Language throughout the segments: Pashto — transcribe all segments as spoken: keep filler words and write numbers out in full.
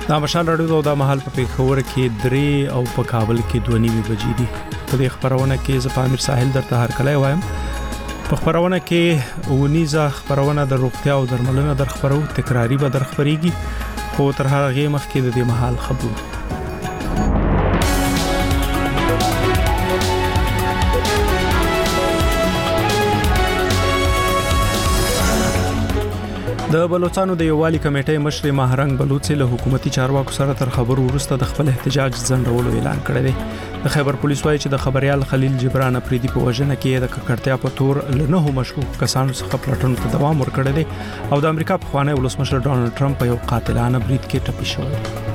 دا مشال راډیو د مهال په پیښور کې درې او په کابل کې دوه نیمې بجې دي. په دې خبرونه کې زه پامیر ساحل درته هر کله وایم. په خبرونه کې ونیزه خبرونه د روغتیا او درملنه در خبرو تکراری به در خبريږي، خو تر هغه مخکې د دې مهال خبرونه. د بلوچستان د یووالي کمیټې مشر ماهرنګ بلوچ له حکومتي چارواکو سره تر خبرو وروسته د خپل احتجاج ځنډولو اعلان کړی دی. د خیبر پولیس وایي چې د خبريال خلیل جبران افریدي په وژنه کې د ککړتیا په تور له نهو مشکوک کسانو څخه پلټنو ته دوام ورکړی دی او د امریکا پخوانی ولسمشر ډانلډ ټرمپ په یو قاتلانه برید کې ټپي شوی.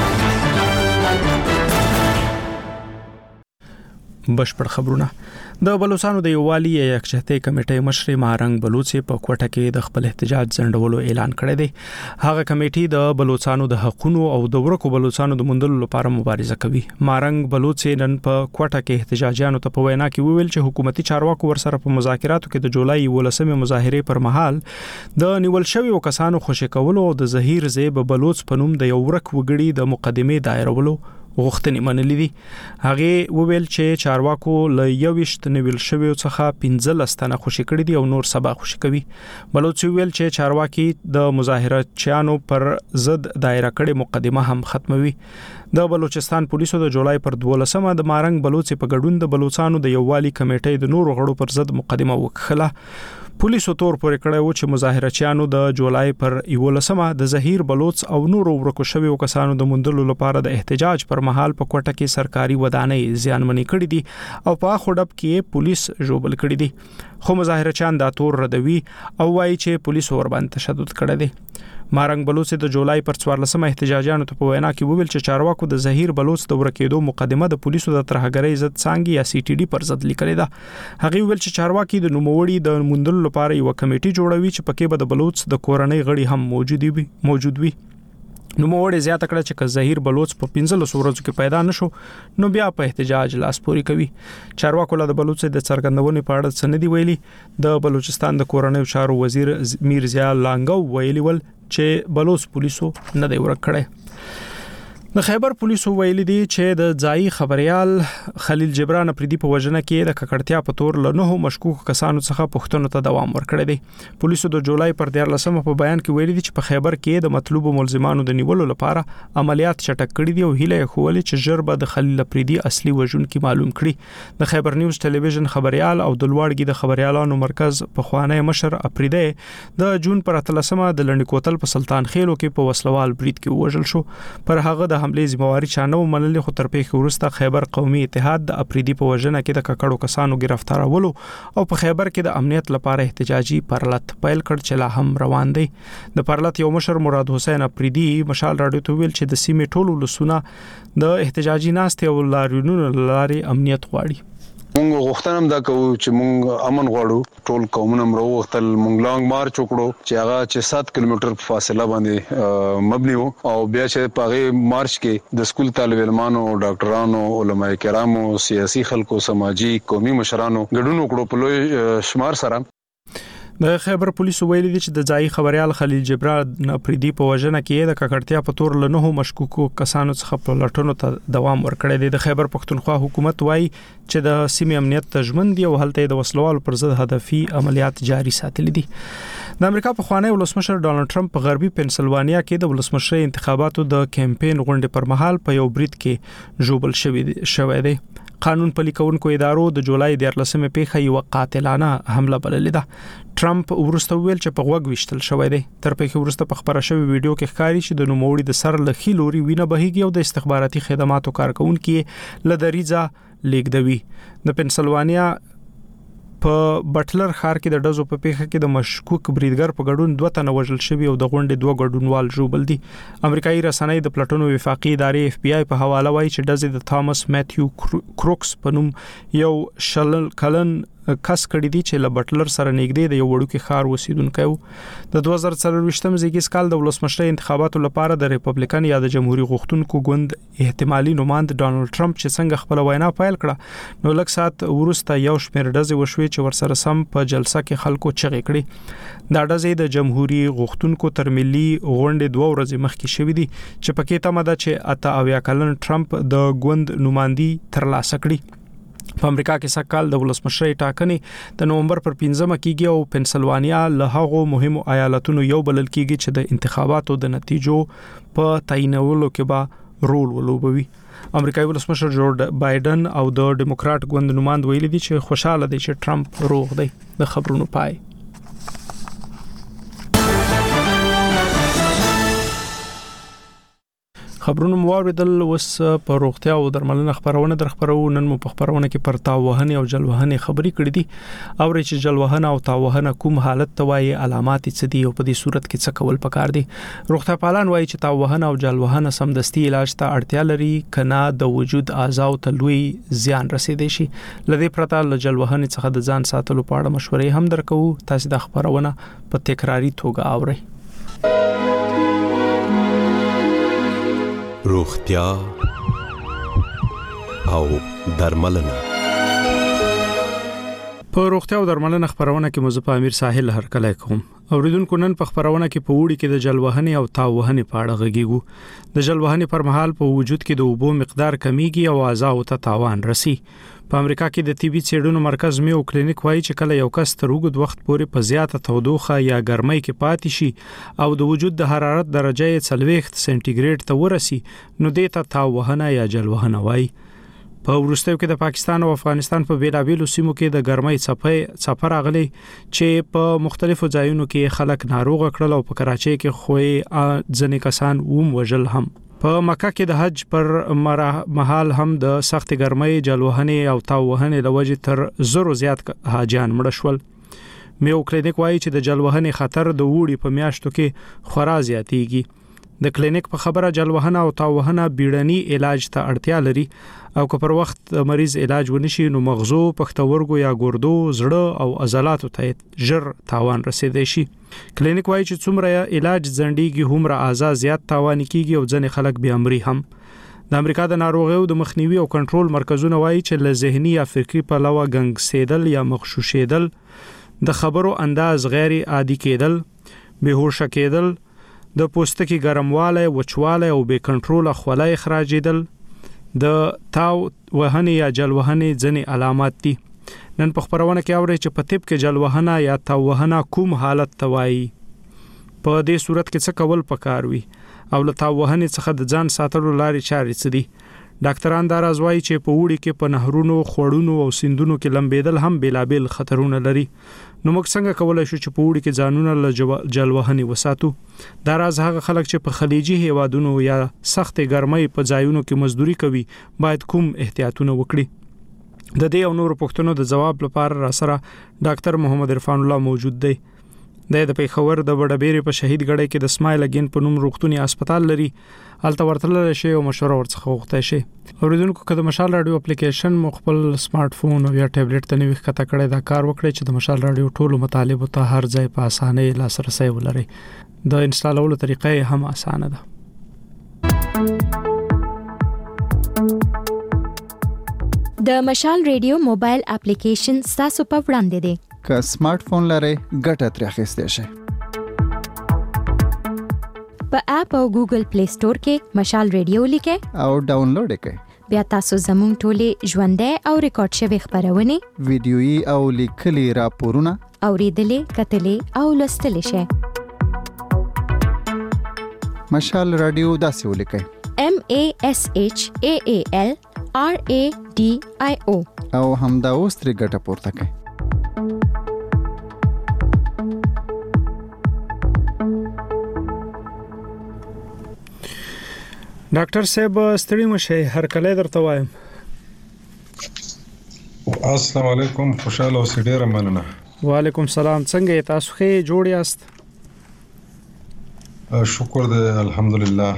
بشپړ خبرونه. د بلوچستان د یووالي یکجهتۍ کمیټې مشر ماهرنګ بلوچ په کوټه کې د خپل احتجاج ځنډولو اعلان کړی دی. هغه کمیټې د بلوچستان د حقوقو او د ورکو بلوچستان د موندلو لپاره مبارزه کوي. ماهرنګ بلوچ نن په کوټه کې احتجاجیانو ته په وینا کې وویل چې حکومتي چارواکو ورسره په مذاکراتو کې د جولای ولسمې مظاهره پر مهال د نیول شوی کسانو خوشی کولو او د زهیر زیب بلوچ په نوم د یو ورک وګړي د مقدمه دایرولو غوښتنې منلې دي. هغه وویل چې چارواکو له یوشت نیول شوی څخه پنځه لستانه خوشی کړي دي او نور سبا خوشی کوي. بلوچ ویل چې چارواکي د مظاهراتچیانو پر ضد دایره کړي مقدمه هم ختموي. د بلوچستان پولیسو د جولای پر دولسمه د ماهرنګ بلوچ په ګډون د بلوچستان د یووالي کمیټې د نورو غړو پر ضد مقدمه وکړه. پولیسو تور پورې کړی و چې مظاهرچیانو د جولای پر یولسمه د زهیر بلوچ او نورو ورکو شوی کسانو د موندلو لپاره د احتجاج پر مهال په کوټه کې سرکاري ودانۍ زیانمنې کړې دي او په خډب کې پولیس جوبل کړی دي، خو مظاهرچیان دا تور ردوي او وایي چې پولیس ور باندې تشدد کړی دی. ماهرنګ بلوچ د جولای پر څوارلسمه احتجاجیانو ته په وینا کې وویل چې چارواکو د زهیر بلوچ د ورکېدو مقدمه د پولیسو د ترهګرۍ ضد څنګه یا سی ټي ډي پر ضد لیکلې ده. هغه ویل چې چارواکي د نوموړي د موندلو لپاره یو کمیټه جوړوي چې پکې به د بلوچ د کورنۍ غړي هم موجود وي موجود وي. نو موړې زیاته کړه چې زهیر بلوچ په پنځلس ورځو کې پیدا نشو نو بیا په احتجاج لاس پوري کوي. چارواکو له بلوچ د څرګندونې په اړه سندې ویلي. د بلوچستان د کورنۍ چارو وزیر میر ضیا لانګو ویلي ول چې بلوچ پولیسو نه دی ورک کړی. د خیبر پولیسو ویلي دي چې د ځای خبريال خلیل جبران افریدي په وژنه کې د ککړتیا په تور له نهو مشکوک کسانو څخه پښتنو ته دوام ورکړی دی. پولیسو د جولای پر دیارلسمه په بیان کې ویلي دي چې په خیبر کې د مطلوبو ملزمانو د نیولو لپاره عملیات چټک کړي دي او هیله خولي چې ژر به د خلیل افریدي اصلي وژونکي معلوم کړي. د خیبر نیوز ټلویزیون خبريال او د لوړګي د خبريالانو مرکز په خوانی مشر افریدي د جون پر اتلسمه د لنډ کوتل په سلطان خېلو کې په وسلوال برید کې وژل شو. پر هغه د حمله ذمہواری چانه ومنل، خو تر پیښې وروسته خیبر قومي اتحاد د افریدي په وژنه کې د ککړو کسانو گرفتارولو او په خیبر کې د امنیت لپاره احتجاجي پرلط پیل کړ چې لا هم روان دی. د پرلط یو مشر مراد حسین افریدي مشال راډیو ته ویل چې د سیمې ټولو لسونه د احتجاجي ناستې او لاریونونو لاري امنیت غواړي. مونږ غوښتنه هم دا کوو چې مونږ امن غواړو، ټول قومونه مرو وختل مونږ لانګ مارچ وکړو چې هغه چې سات کیلومتر په فاصله باندې مبني وو او بیا چې په هغه مارچ کې د سکول طالب علمانو، ډاکټرانو، علماء کرامو، سیاسي خلکو، سماجی قومي مشرانو ګډون وکړو په لوی شمار سره. د خیبر پولیسو ویلي دي چې د ځای خبريال خلیل جبران افریدي په وژنه کې د ککړتیا په تور له نهو مشکوکو کسانو څخه په لټونو ته دوام ورکړی دی. د خیبر پښتونخوا حکومت وایي چې د سیمې امنیت تضمین دی او هلته د وسلوال پر ضد هدفي عملیات جاري ساتل دي. د امریکا پخوانی ولسمشر ډانلډ ټرمپ په غربي پنسلوانیا کې د ولسمشرۍ انتخاباتو د کمپاین غونډې پر مهال په یو برید کې جوبل شوی شوی دی. قانون پلي کوونکو ادارو د جولای دیارلسمه پیښه یو قاتلانه حمله بللې ده. ټرمپ ورسته ویل چې په غوږ وشتل شوی دی. تر پیښې ورسته په خبره شوی ویډیو کې ښکاري چې د نوموړي د سر له خیلوري وینه بهيږي او د استخباراتي خدماتو کارکونکو لدریزه لیکدوي. د پنسلوانیا په بټلر ښار کې د ډزو په پیښه کې د مشکوک بریدګر په ګډون دوه تنه وژل شوی او د غونډې دوه ګډونوال ژوبل دي. امریکایي رسنۍ د پلټنو وفاقي ادارې اف بي آی په حواله وایي چې ډزې د تامس میتیو کروکس په نوم یو شل کلن کس کړی دي چې له بټلر سره نږدې د یو وړوکی ښار اوسیدونکو د دوه زره څلورويشتم زیږیز کال د ولسمشر انتخاباتو لپاره د ریپبلیکن یا د جمهوریت غوښتونکو ګوند احتمالي نوماند ډانلډ ټرمپ چې څنګه خپل وینا پیل کړه نو لږ سات وروسته یو شمېر ډزې وشوي چې ورسره سم په جلسه کې خلکو چغې کړې دا ډزې د جمهوریت غوښتونکو تر ملي غونډې دوه ورځې مخکې شوې دي چې پکې تمه ده چې اته اویا کلن ټرمپ د ګوند نوماندي ترلاسه کړي په امریکا کې سکهال د ولسمشر ټاکنې د نومبر پر پنځمه کېږي او پنسلوانیا له هغو مهمو ایالتونو یو بلل کېږي چې د انتخاباتو د نتیجو په تعیینولو کې به رول ولوبوي امریکایي ولسمشر جورج بایدن او د ډیموکرات ګوند نوماند ویلي دي چې خوشاله دي چې ټرمپ روغ دی د خبرونو پای خبرونه موریدل وس په روغتیا او درملنه خبرونه در خبرو نن مو په خبرونه کې پر تاوهنه او جلوهنه خبري کړې دي او چې جلوهنه او تاوهنه کوم حالت توای علامات څه دي او په دې صورت کې څه کول پکار دي روغتیا پالان وایي چې تاوهنه او جلوهنه سمدستي علاج ته اړتیا لري کنا د وجود اعضاء ته لوی زیان رسیدي شي لدې پرته ل جلوهنه څخه د ځان ساتلو په اړه مشورې هم درکو تاسو د خبرونه په تکراری توګه اورئ روغتیا او درملنه په روغتیا او درملنه خبرونه کې مزه په امیر ساحل هرکلی کوم اوریدونکو نن په خبرونه کې په وړي کې د جلوهنه او تاوهنه په اړه غږیږو د جلوهنه پر مهال په وجود کې د اوبو مقدار کمیږي او اعضاء ته تاوان رسی په امریکا کې د طبي څېړنو مرکز میو کلینیک وایي چې کله یو کس تر وګد وخت پورې په زیاته تودوخه یا ګرمۍ کې پاتې شي او د وجود د حرارت درجه څلوېښت سنټیګریډ ته ورسی نو دې ته تاوهنه یا جلوهنه وایي په ورستیو کې د پاکستان او افغانستان په بیلابیلو سیمو کې د ګرمۍ څپې څپر راغلي چې په مختلفو ځایونو کې خلک ناروغ کړل او په کراچۍ کې خوې ځنې کسان ووم وجل هم په مکه کې د حج پر مهال هم د سخت ګرمۍ جلوهنه او تاوهنه لوجه تر زرو زیات حاجیان مړ شول میو کلینیک وایي چې د جلوهنه خطر د وړي په میاشتو کې خورا زیاتېږي د کلینیک په خبره جلوهنه او تاوهنه بیړني علاج ته اړتیا لري او که پر وخت مریض علاج ونشي نو مغزو پښتورګو یا ګردو زړه او عضلاتو ته ژر تاوان رسیدي شي کلینیک وایي چې څومره علاج ځنډيږي هومره اعضاء زیات تاوان کیږي او ځنې خلک بیا مري هم د امریکا د ناروغیو د مخنیوي او کنټرول مرکزونه وایي چې له ذهني یا فکری پلوه ګنګسیدل یا مغشوشیدل د خبرو انداز غیر عادي کېدل بهوش کېدل د پوستکي ګرمواله وچواله او بې کنټرول خولای اخراجیدل د تاو وهنه یا جلوهنه ځنې علامات دي نن په خبرونه کې اوري چې په طب کې جلوهنه یا تاوهنه کوم حالت توایي په دې صورت کې څه کول پکار وي او له تاوهنه څخه د ځان ساتلو لارې چارې څه دي ډاکټران دا راځوي چې په وړي کې په نهرونو خوړونو او سیندونو کې لمبېدل هم بلابل خطرونه لري نو موږ څنګه کولای شو چې په وړي کې ځانونه له جلوهنه وساتو دا راز هغه خلک چې په خلیجي هیوادونو یا سخت ګرمۍ په ځایونو کې مزدوري کوي باید کوم احتیاطونه وکړي د دې او نور پوښتنو د جواب لپاره را سره ډاکټر محمد عرفان الله موجود دی د پیښور د وډبېری په شهید ګړی کې د سمایل اگین په نوم روغتونی هسپتال لري هلته ورتل شي او مشوره ورڅخه وغوښتای شي اوریدونکو که د مشال رادیو اپلیکیشن مخبل سمارټ فون او یا ټابلیټ ته نوښت کته کړی دا کار وکړي چې د مشال رادیو ټولو مطالب ته هر ځای په اسانه لاسرسي ولري د انسټالولو طریقې هم اسانه ده د مشال رادیو موبایل اپلیکیشن تاسو په وړاندې دی که سمارټ فون لرئ ګټه ترې اخیستئ شئ په اپ او ګوګل پلی سٹور کې مشال رادیو لیکئ او ډاونلوډ کړئ بیا تاسو زموږ ټولې ژوندۍ او ریکارډ شوی خبرونه ویډیويي او لیکلي راپورونه اوریدلې کتلې او لوستلې شئ مشال رادیو داسې ولیکئ M A S H A A L R A D I O او همدا اوس ترې ګټه پورته کړئ ډاکټر صاحب ستړي مشه هر کله درته وایم السلام علیکم خوشاله اوسئ ډیر مننه وعلیکم السلام څنګه تاسو ښه جوړ یاست شکر دې الحمدلله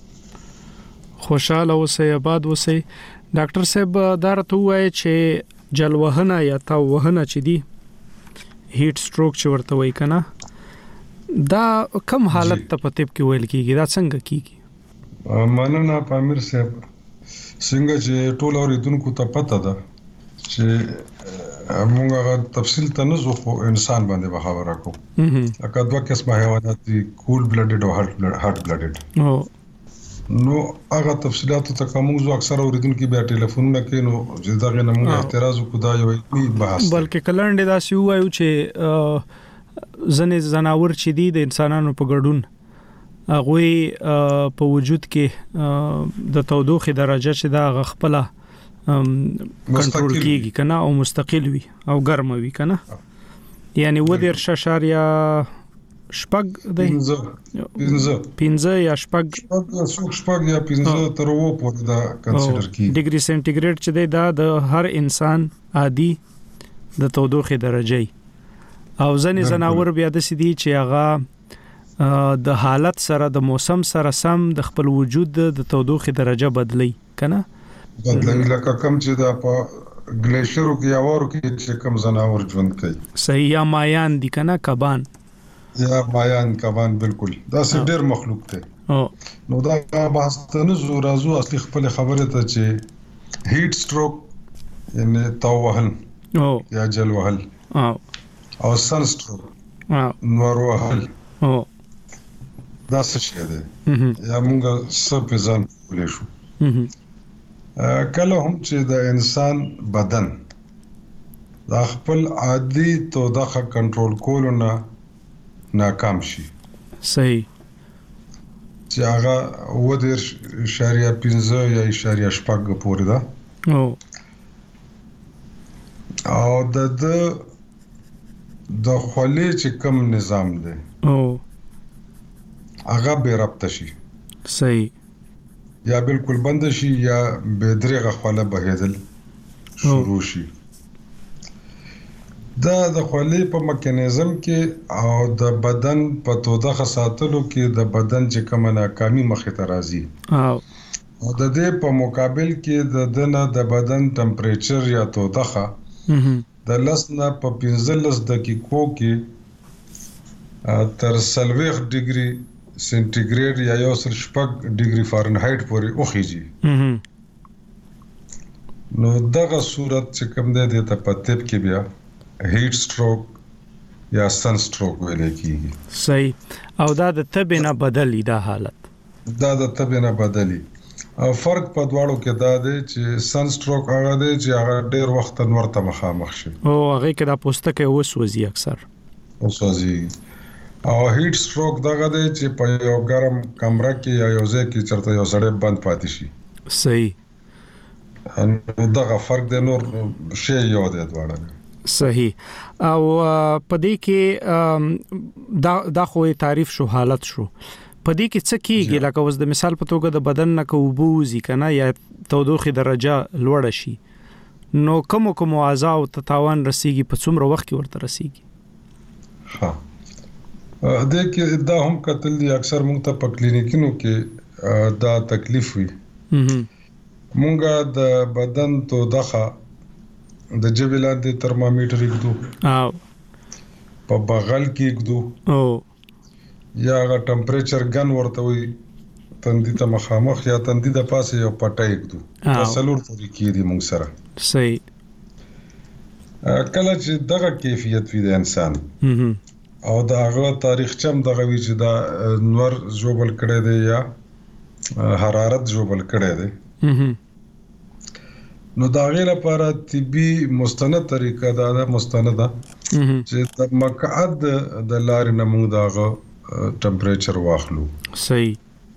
خوشاله اوسئ آباد اوسئ ډاکټر صاحب دا راته وایي چې جلوهنه یا تاو وهنه چې دی هیټ سټروک چې ورته وایي کنه دا کم حالت ته په طب کې ویل کیږي دا څنګه کیږي مننه پامیر صاحب څنګه چې ټول اوریدونکو ته پته ده چې موږ هغه تفصیل ته نه ځو خو انسان باندې خبره کوو لکه دوه قسمه حیوانات دي کول بلډډ او هارت بلډډ او نو هغه تفصیلات ته کوم ځو اکثر اوریدونکو بیا ټلیفونونه کوي نو چې دا غي نه موږ اعتراض وکړو دا یو بحث بلکې کلنډ دا سی وایو چې ځنې زناور چې دي د انسانانو په ګډون هغه په وجود کې د تودوخه درجه چې دا غخپله کنټرول کیږي کنه او مستقل وي او ګرم وي کنه یعنی و دیر ششاریا شپږ دی پنځه پنځه یا شپږ شپږ یا پنځه تر و پورې دا کنسیډر کیږي ډیګري سنټیګریډ چې دی دا د هر انسان عادي د تودوخه درجه او ځنې زناور بیا د سدي چې هغه د حالت سره د موسم سره سم د خپل وجود د تودوخه درجه بدلی کنه بدلی لکه کم چې دا په ګلیشرو کې یاورو کې چې کم زناور ژوند کوي صحیح یا مایان دي کنه کبان یا مایان کبان بالکل دا څه ډېر مخلوق دی نو دا بحث ته نه زو راځو اصلي خپل خبره ته چې هیټ سټروک یعنی توهل او یا جل وهل او او سن سټروک او نور وهل او دا څه شي دی یا موږ څه په ځان ولې شو کله هم چې د انسان بدن د خپل عادي تودوخه کنټرول کول نه ناکام شي صحیح چې هغه و دیر اشاریه پنځه یا اشاریه شپږ پورې ده او او د د د خولې چې کم نظام دی او هغه به رابطه شي صحیح یا بالکل بند شي یا به درېغه خوله بهیدل شروع شي دا د خولې په میکانیزم کې او د بدن په تودوخه ساتلو کې د بدن چې کومه ناکامي مخې ته راځي او او د دې په مقابل کې د دنه د بدن ټمپریچر یا تودوخه د لسنه په پنځلس دقیقو کې تر سلويخ ډیګري سنټیګریډ یا یو سل شپږ ډیګري فارنهایت پورې اوخیږي نو دغه صورت چې کوم دی د ته په طب کې بیا هیټ سټروک یا سن سټروک ویل کیږي صحیح او دا د طب نه بدلی دا حالت دا د طب نه بدلی او فرق په دواړو کې دا دی چې سن سټروک هغه دی چې هغه ډیر وخت نور ته مخامخ شي او هغه کې دا پوستکه وسوځي اکثر وسوځي او هیټ سټروک دغه دی چې په یو ګرم کمره کې یا یو ځای کې چرته یو سړی بند پاتې شي صحیح دغه فرق دی نور شی یو دی دواړه صحیح او پدې کې دا د خوې تعریف شو حالت شو پدې کې څه کیږي لکه اوس د مثال په توګه د بدن نه کوبوزي کنه یا تودوخه درجه لوړ شي نو کوم کوم اعضاء او تتاوان رسیږي په څومره وخت کې ورته رسیږي ها د کې دا هم کتل دي اکثر موږ ته په کلینیکونو کې دا تکلیف وي موږ د بدن تودوخه د جبلان د ترمامیټر کېدو او په بغل کې کېدو او یا غا ټمپریچر ګن ورته وي تندې ته مخامخ یا تندې د پاسه یو پټای کېدو تسلور طریقې دي موږ سره صحیح کله چې دغه کیفیت وي د انسان او دا هغه تاریخ چم دغه وی چې دا نور جوبل کړي دی یا حرارت جوبل کړي دی نو دا غیر لپاره طبي مستند طریقه دا مستنده چې د مقعد د لارې نه موږ داغه ټمپریچر واخلو صحیح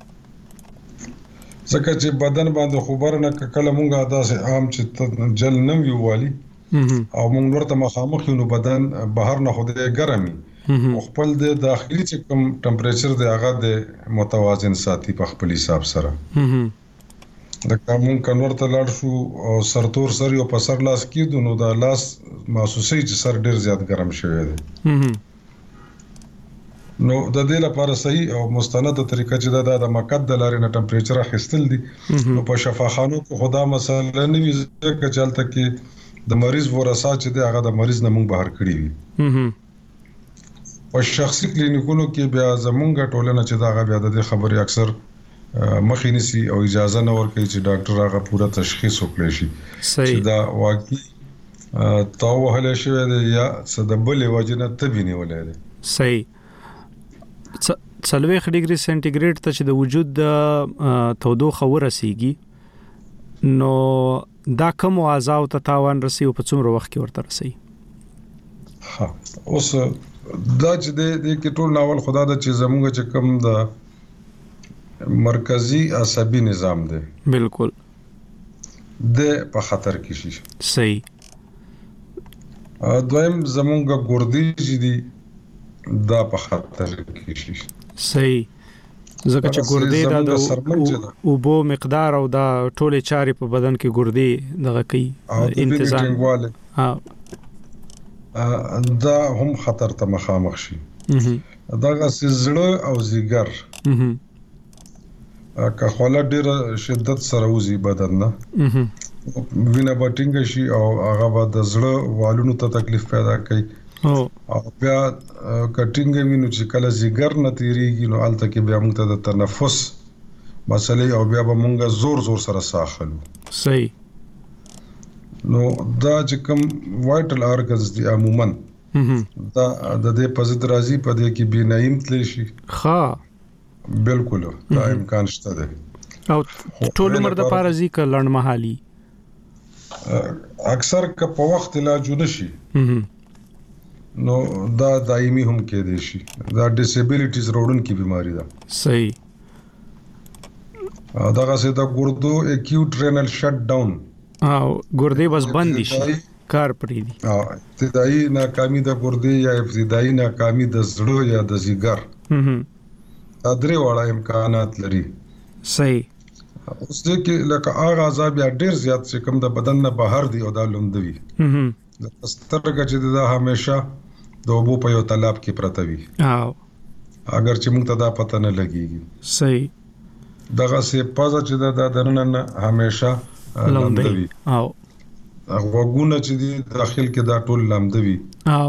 ځکه چې بدن باندې خبر نه کله موږ داسې عام چې جل نه ویوالي او موږ ورته مخامخ یو بدن بهر نه خوده ګرمي خپل د داخلي چې کوم ټمپریچر دی هغه د متوازن ساتي په خپل حساب سره د کوم کنور ته لاړ شو او سرتور سر یو په سر لاس کېدو نو دا لاس محسوسي چې سر ډیر زیات ګرم شوی دی نو د دې لپاره صحیح او مستند طریقه چې دا د مقعد د لارې نه ټمپریچر اخیستل دي نو په شفاخانو کې خدا مسله نه وي ځکه چې حالت کې د مریض ورثه چې د هغه د مریض نه مونږ بهر کړی وي په شخصي کلینیکونو کې بیا زمونږ ټولنه چې دا هغه بیا د خبرې اکثر مخې نسی او اجازه نه ورکوي چې ډاکټر هغه پوره تشخیص وکړي شي چې دا واقعي تا وهله شوی دی یا څه د بلې وجې نه تبې نیولی دی. صحیح. څلوېښت ډیګري سنټیګریډ ته چې د وجود د تودوخه ورسیږي نو دا کوم اعضاء ته تاوان رسي او په څومره وخت کې ورته رسي؟ ها اوس دا چې د کې ټول ناول خدا د چې زموږ چې کوم د مرکزی عصبي نظام دی بالکل د په خطر کې شي. صحیح. دویم زموږ ګردې چې دي دا په خطر کې شي. صحیح. ځکه چې ګردې دا د اوبو مقدار او دا ټولې چارې په بدن کې ګردې دغه کوي انتظام ها دا هم خطر ته مخامخ شي. دغه زړه او زیګر که خپل ډیر شدت سره وزي بدن نه وینه بټینګ شي او هغه به د زړه والونو ته تکلیف پیدا کوي او بیا کټینګ وینو چې کله زیګر نه تیریږي نو الته کې بیا موږ ته د تنفس مسلې او بیا به موږ زور زور سره ساخلو. صحیح. نو دا چې کوم وایټل ارګنز دی عموما دا د دې په ضد راځي په دې کې بینایم تلی شي. ها بالکل دا امکان شته دی او ټول عمر د پاره ځي ک لړن محالي اکثر ک په وخت علاج نشي نو دا دایمي هم کې دي شي. دا ډیسیبিলিټیز روډن کی بیماری ده. صحیح. دا غسه دا ګردو اکیوټ رینل شټ ډاون او ګردې بس بند شي کار پرې دي. ها ابتدایي ناکامي د ګردې یا ابتدایي ناکامي د زړه یا د زیګر دا درې واړه امکانات لري. صحیح. اوس دې کې لکه هغه عذاب یا ډیر زیات چې کوم د بدن نه بهر دی او دا لوندوي د سترګه چې دا همیشه د اوبو په یو تالاب کې پرته وي او اگر چې موږ ته دا پته نه لګيږي. صحیح. دغه سه پازه چې دا د درننه همیشه لوندوي او وګونه چې دی داخل کې دا ټول لوندوي او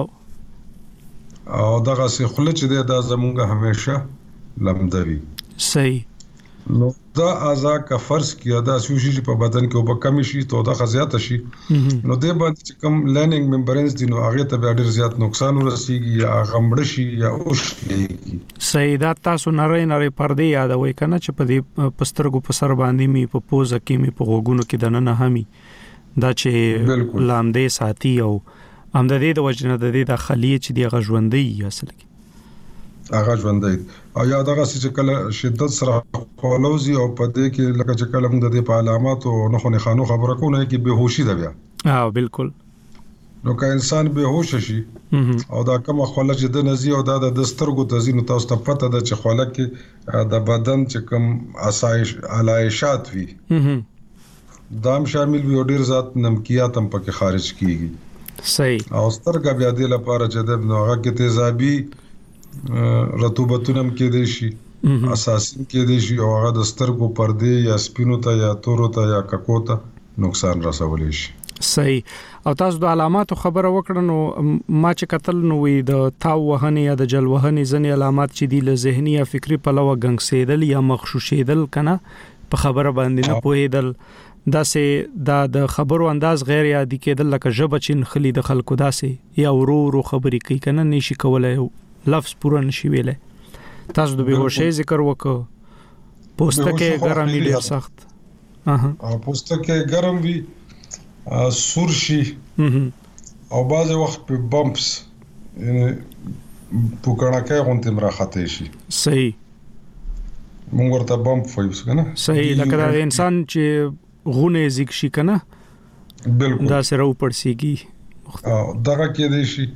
او دغه سه خله چې دا زمونږه همیشه لوندوي. صحیح. نو دا اعضاء کا فرض کیا دا سوشي په بدن کې وب کم شي تو دا خزيات شي نو دې باندې چې کوم لرننګ ممبرینز دي نو هغه ته ډېر زیات نقصان ورسیږي یا غمړ شي یا اوښليږي. صحیح. دا تاسو نری نری پردې یادوي کنه چې په دې پسترګو په سر باندې می په پوزه کې می په غوګونو کې دنه همي دا چې لامدې ساتي او هم د دې د وجنه د دې د خلیه چې دی غژوندې اصل کې هغه ژوندې او یا دغه چې کله شدت سره خولوزي او په دې کې لکه چې کله موږ د دې په علامات او نه خو نه خانو خبره کوو کې بهوشي ده بیا. اه بالکل. نو که انسان بهوش شي او دا کوم خوله چې د نزي او دا د دسترګو تزینو تاسو ته پته ده چې خوله کې د بدن چې کوم اسایش علایشات وي دام شامل وي او ډیر ذات نمکیات هم پکې خارج کیږي. صحیح. او سترګه بیا د لپاره چې د نوغه کې تیزابي رطوبتونه کې دي شي اساسین کې دي شي او هغه د سترګو پردې یا سپینو ته یا تورو ته یا ککو ته نقصان رسولی شي. صحیح. او تاسو د علاماتو خبره وکړه نو ما چې قتل نو وي د تاو وهنې یا د جل وهنې ځنې علامات چې دي له ذهني یا فکری پلوه غنګسېدل یا مغشوشېدل کنه په خبره باندې نه پوهېدل دا سه دا د خبرو انداز غیر یادی کېدل لکه ژبه چې خلی د خلکو داسې یا ورو ورو خبرې کوي کنه نشي کولای لفظ پورا نشي ویلای. تاسو د بهوشۍ ذکر وکړو پوستکه ګرم وی ډیر سخت اها او پوستکه ګرم وی سور شي او بعض وخت په بمپس یعنی پوکړه غونته مراخته شي. صحیح. مونږ ورته بمپ وایو کنه. صحیح. لکه دا انسان چې غونه زیګ شي کنه بالکل دا سره وپړسیږي او دغه کې دی شي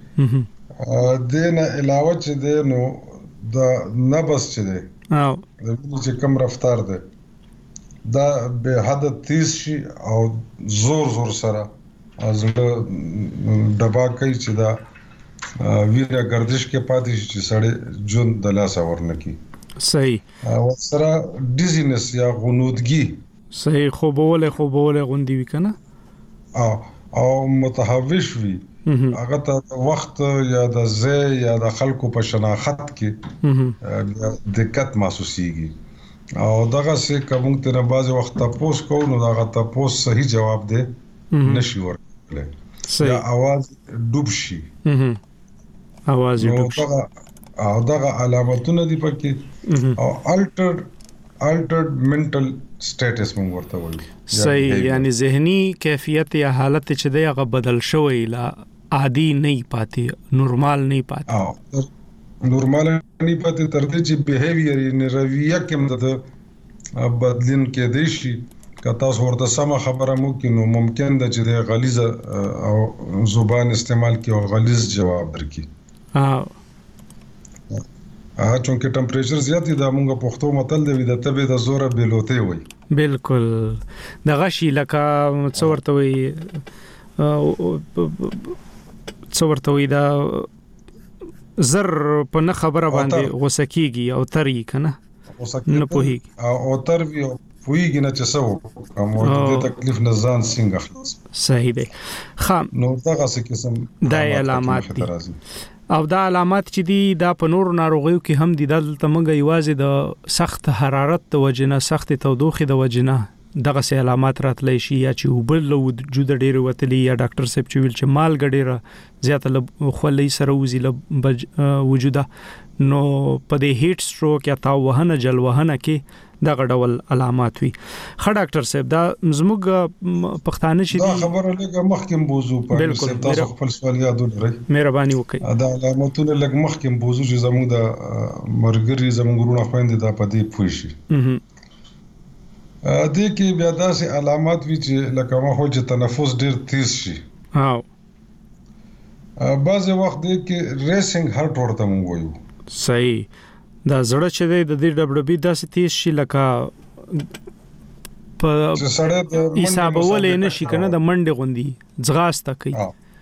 دینه علاوه چې دی نو دا نبض چې دی او د چې کم رفتار دی دا به حد تیز شي او زور زور سره ازله دبا کوي چې دا ویره گردش کې پاتې شي چې سړی جون د لاس ورنکي. صحیح. او سره ډیزینس یا غنودګي. صحیح. خوبوله خوبوله غوندي وکنه او او متحوش وي هغه ته وخت یا د ځای یا د خلکو په شناخت کې دقت محسوسيږي او دغه څه کوم ته نه باز وخت تاسو کو نو دغه تاسو صحیح جواب دی نشي ورکړل یا आवाज ډوب شي आवाज ډوب شي او دغه علامتونه دي پکې او الټر الټرډ منټل سټیټس موږ ورته وایو صحیح یعنی ذهني کیفیت یا حالت چې دی هغه بدل شوی لا عادي نه پاتې نورمال نه پاتې او نورمال نه پاتې تر دې چې بیهیویر یې رویه کې مدد بدلین کې دی شي که تاسو ورته سم خبره مو کې نو ممکن ده چې د غلیظ او زبان استعمال کې او غلیظ جواب درکړي ها ها چونکه ټمپریچر زیات دی د موږ پښتو متل دی د تبه د زوره بیلوته وي بالکل د غشي لکه څورته وي څورته وي دا زر په نه خبره باندې غوسکیږي او تری کنه نه پوهیږي او تر وی پوهیږي نه چې څو کوم د تکلیف نه ځان څنګه خلاص صحیح دی خام نو دغه څه قسم د علامات دي او دا علامات چې دي دا په نور ناروغیو کې هم دي دلته موږ یوازې د سخت حرارت د وجنه سخت تودوخه د وجنه دغه سه علامات راتلی شي یا چې وبل وجود ډېر وتلی یا ډاکټر صاحب چې ویل چې مال ګډیره زیاته خولې سره وزي له وجوده نو په دې هیټ سټروک یا تا وهنه جل وهنه کې دغه ډول علامات وي خا ډاکټر صاحب دا زموږ پښتانه شي دا خبره لګه مخکې بوزو په تاسو خپل سوال یاد ولرئ مهرباني وکړئ دا علامتونه لګ مخکې بوزو چې زموږ د مرګري زموږ ورونه خويندې دا په دې پوي شي ا دې کې بیا داسې علامات وی چې لکه ما خو چې تنفس ډیر تیز شي ها بعض وخت دې کې ریسینګ هارت ورته مونږ وایو صحیح دا زړه چې دی د دې دبليو بي داسې تیز شي لکه په حسابولې نشي کنه د منډه غوندي ځغاسته کوي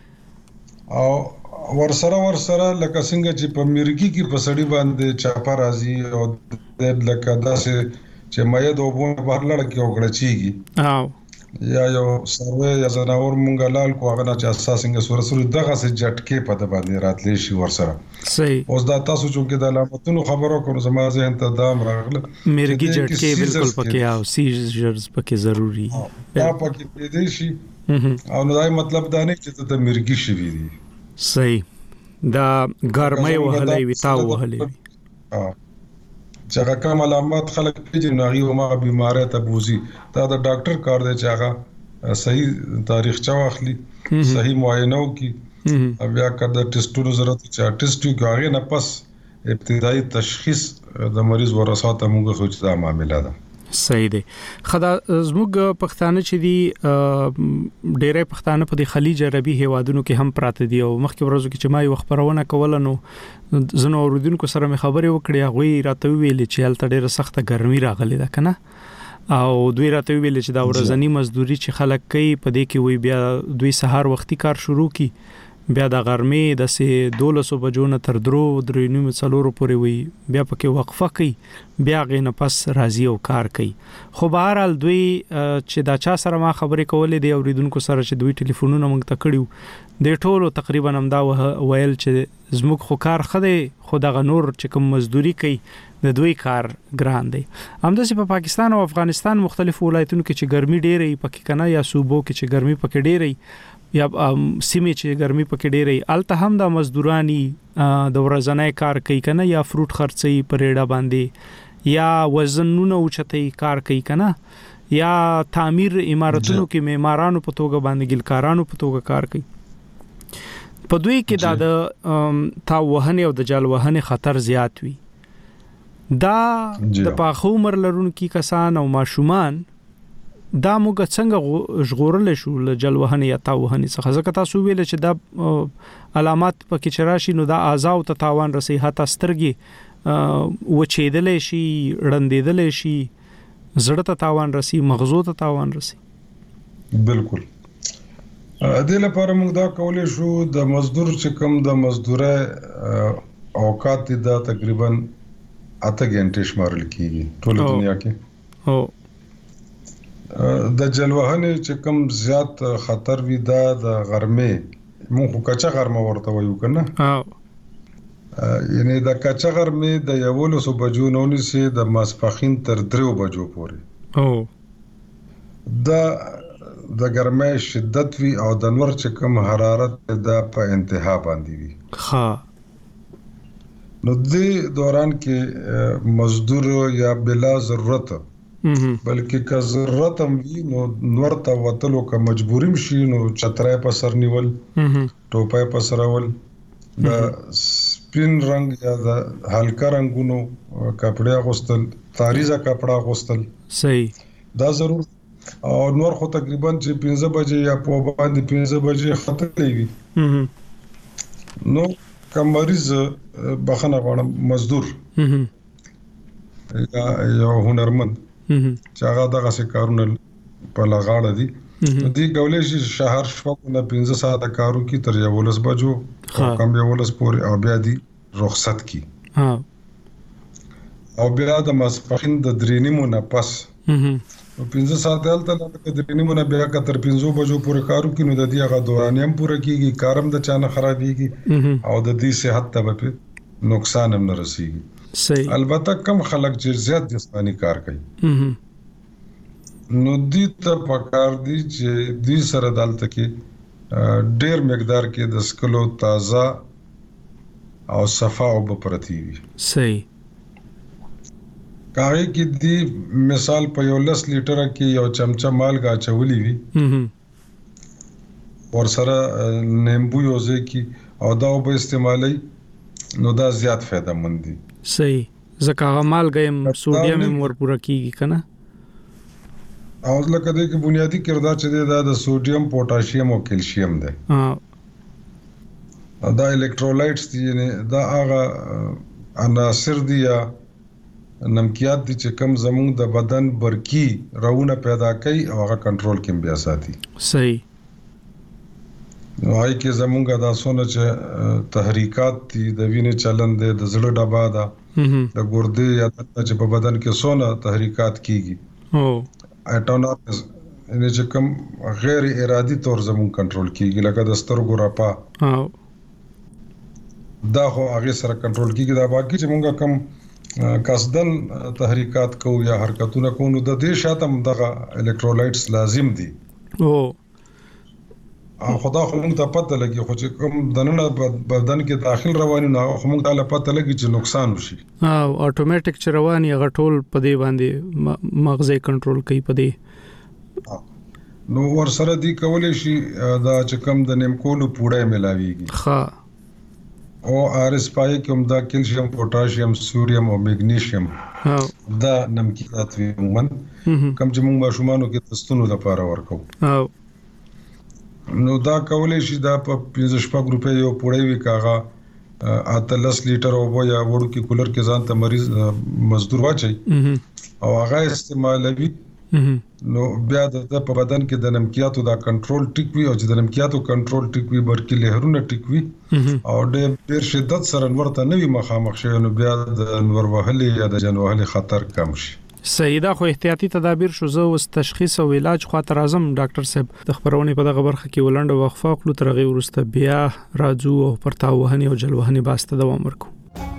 او ورسره ورسره لکه څنګه چې په مرګي کې په سړی باندې چاپا راځي او لکه داسې چې مې د وبونه بهر لړ کې وګړچیږي او یا یو سروي یا زناور مونږه لال کو هغه چې اساسنګ سورسوري دغه سه جټکې په د باندې راتلی شي ورسره صحیح اوس دا تاسو چې د علامتونو خبرو کوم زما ذهن ته دام راغله مرګي جټکې بالکل پکې او سیجرز پکې ضروری دا پکې دې شي او نو دا مطلب دا نه چې ته مرګي شي وي صحیح دا ګرمۍ وهلې وي تا وهلې وي چې کوم علامات خلک پیژني نو هغه ما بیماری ته بوزي دا د ډاکټر کار دی چې هغه صحیح تاریخچه واخلي صحیح معاینه وکړي بیا کله ټیسټونو ضرورت چې ټیسټ کې هغه نه پس ابتدایي تشخیص د مریض ورساته موږ خو چې دا معاملې ده صحیح دی خدا زموږ پښتانه چې دی ډېرې پښتانه په د خلیج عربي هیوادونو کې هم پراته دي او مخکې ورځو کې چې ما یو خبرونه کوله نو زنو اوریدونکو سره مې خبرې وکړې هغه راته ویل چې هلته ډېره سخته ګرمي راغلې ده کنه او دوی راته ویل چې دا ورځنی مزدوري چې خلک کوي په دې کې وی بیا دوی سهار وختي کار شروع کی بیا د غرمې د سه دولسو بجو نه تر درو درې نیمه څلورو پورې وي بیا پکې وقفه کوي بیا غې نه پس راځي او کار کوي خو بهرحال دوی چې دا چا سره ما خبرې کولې دی اوریدونکو سره چې دوی ټلیفونونه موږ ته کړیو د ټولو تقریبا هم دا ویل چې زموږ خو کار خده خو دغه نور چې کوم مزدوري کوي د دوی کار ګران دی همداسې په پاکستان او افغانستان مختلفو ولایتونو کې چې ګرمي ډېرې پکې کنه یا صوبو کې چې ګرمي پکې ډېرې یا سیمه چې ګرمي پکې ډېرې الته هم د مزدورانی د ورځنۍ کار کوي کنه یا فروټ خرڅي پرېډه باندې یا وزنونه اوچتي کار کوي کنه یا تعمیر عمارتونو کې معمارانو په توګه باندې ګلکارانو په توګه کار کوي په دوی کې دا د تا وهنه او د جال وهنه خطر زیات وي دا د پاخو عمر لرونکو کسان او ماشومان دا موږ څنګه ژغورل شو ل جلوهنه یا تاوهنه څخه ځکه تاسو ویل چې دا علامات پکې چراشي نو دا اعضاء ته تاوان رسي هتا سترګي وچېدلې شي رندېدلې شي زړه ته تاوان رسي مغزو ته تاوان رسي بالکل د لپاره موږ دا کولای شو د مزدور چې کوم د مزدوره اوقات دا تقریبا اته غنټې شمارل کیږي ټول دنیا کې او د جلوهنې چې کوم زیات خطر وي دا د غرمې مونږ خو کچا غرمه ورته وایو کنه ها یعنی د کچا غرمې د یولسو بجو نه ونیسي د ماسپخین تر دریو بجو پورې او دا د ګرمۍ شدت وی او د نور چې کوم حرارت دا په انتها باندې وي ها نو دې دوران کې مزدور یا بلا ضرورت بلکې که ضرورت هم وي نو نور ته وتلو که مجبوریم شي نو چترای په سر نیول ټوپای په سر اول د سپین رنگ یا د هلکا رنگونو کپڑے اغوستل تاریزه کپڑا اغوستل صحیح دا ضرور او نور خو تقریبا چې پنځه بجې یا په باندې پنځه بجې ختلې وي نو کوم مریض بخنه غواړم مزدور یا یو هنرمند چې هغه دغه څه کارونه په لغاړه دي دې کولای شي شهر شپه نه پنځه ساعته کارو کې تر یولس بجو کم یولس پورې او بیا دي رخصت کی ها او بیا د ماسپخین د درې نیمو نه پس او پنځه ساعته هلته د درې نیمو نه بیا تر پنځو بجو پورې کارو کې نو د دې هغه دوران هم پوره کیږي کارم د چانه خرابېږي او د دې صحت ته به نقصان هم نه رسیږي صحیح البته کم خلک چې زیات جسمانی کار کوي نو دې ته پکار دي چې دې سره دالته کې ډېر مقدار کې د سکلو تازه او صفا او پرتی وي صحیح کاغی کې دې مثال په یو لس لیټر کې یو چمچه مالګه چولې وي ور سره نیمبو یو ځکه او دا به استعمالي نو دا زیات فائدہ مند دي صحیح ځکه هغه مالګه سوډیم هم ورپوره کیږي کنه او لکه دې کې بنیادی کردار چې دا د سوډیم پوتاشیم او کیلشیم دی ها دا الکترولایټس دي یعنی دا هغه عناصر دي یا نمکیات دي چې کم زموږ د بدن برکی راونه پیدا کوي او هغه کنټرول کې بیا ساتي صحیح نو هاي کې زمونږه دا سونه چې تحریکات دي د وینې چلن دي د زړه ډبا ده د ګردې یا چې په بدن کې سونه تحریکات کیږي او اټونومس ان چې کوم غیر ارادي تور زمون کنټرول کیږي لکه د سترګو راپا او دا خو هغه سره کنټرول کیږي دا باقي چې مونږه کم قصدن تحریکات کو یا حرکتونه کو نو د دې شاته دغه الکترولایټس لازم دي او خدا خو موږ ته پته لګي خو چې کوم دننه بدن کې داخل رواني نه خو موږ ته پته لګي چې نقصان وشي او اتوماتیک چې رواني هغه ټول په دې باندې مغزي کنټرول کوي په دې نو ور سره دی کولای شي دا چې کوم د نیمکولو پوډه ملاويږي ها او ار اس پای کوم دا کیلشیم پوتاشیم سوډیم او میګنیشیم دا نمکیات وي موږ کوم چې موږ ماشومانو کې تستونو لپاره ورکو او نو دا کولای شي دا په پنځه شپږ روپۍ یو پوړی وی کاغه اتلس لیټر او یا وړو کې کولر کې ځان ته مریض مزدور واچي او هغه استعمالوي نو بیا د په بدن کې د نمکیاتو دا کنټرول ټیک وي او چې د نمکیاتو کنټرول ټیک وي برکې لهرونه ټیک وي او ډېر شدت سره ورته نوي مخامخ شي نو بیا د نور وهلي یا د جن وهلي خطر کم شي سیدا خو احتیاطي تدابیر شو زو اوس تشخیص او علاج خاطر اعظم ډاکټر صاحب د خبرونه په دغه برخه کې ولنډ وقفه کړو ترغه ورسته بیا راځو او پرتاو وهنی او جلوهنی باسته دوام ورکو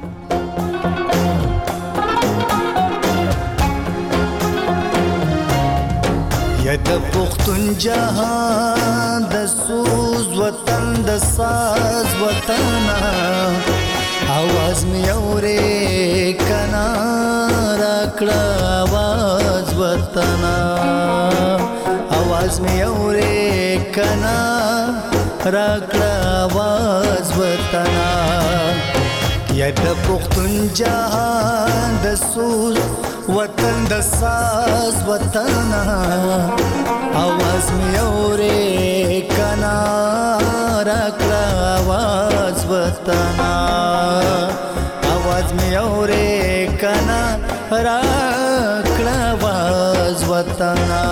یا د پختون جهان د سوز وطن د ساز وطن आवाज می اورې کنا راکړه आवाज وطنا आवाज می اورې کنا راکړه आवाज وطنا یا د پختون جهان د سوز وطن د ساز وطنا आवाज می اورې کنا راکړه आवाज وطنا आवाज می اورې کنا راکړه आवाज وطنا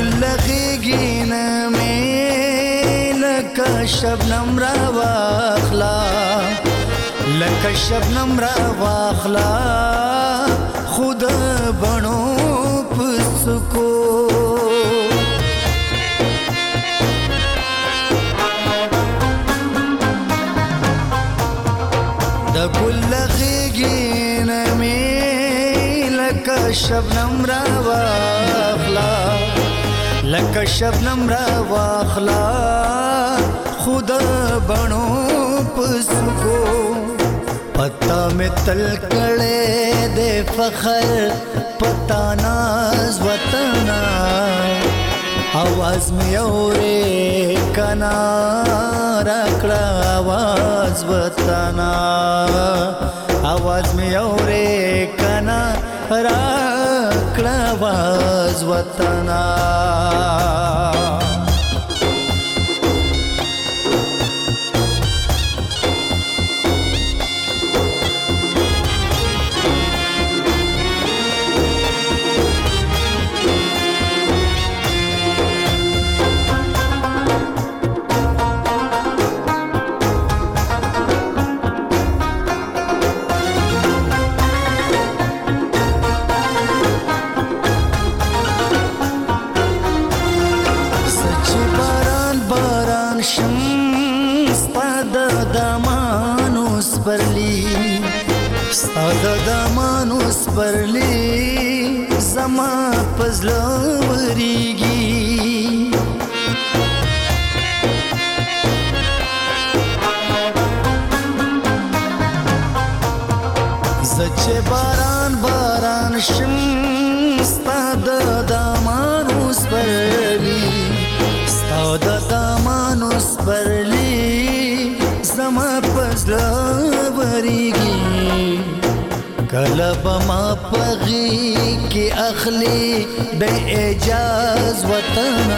ګل غېږې نه مې لکه شبنم را واخلا لکه شبنم را واخلا خود بڼو پسکو د ګل غېږې نه مې لکه شبنم را واخلا لکه شبنم را واخلا خود بڼو پسکو پتا میں تل کڑے دے فخر پتا ناز وطنا آواز میں اورے کنا رکڑا آواز وطنا آواز میں اورے کنا رکڑا آواز وطنا ساده دمانوس پرلی زما پزلا وریږي زچه باران باران شم ساده دمانوس پرلی ساده دمانوس پرلی زما پزلا وریږي کلب ما پغی کی اخلی بے اجاز وطنا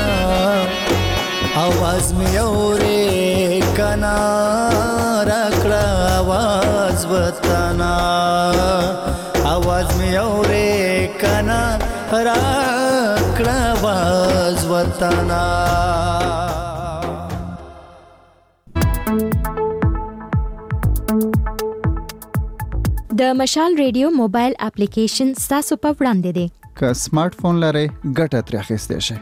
آواز میں اورے کنا رکڑا آواز وطنا آواز میں اورے کنا رکڑا آواز وطنا د مشال ریډیو موبایل اپلیکیشن تاسو په وړاندې دی که سمارټ فون لرئ ګټه ترې اخیستی شئ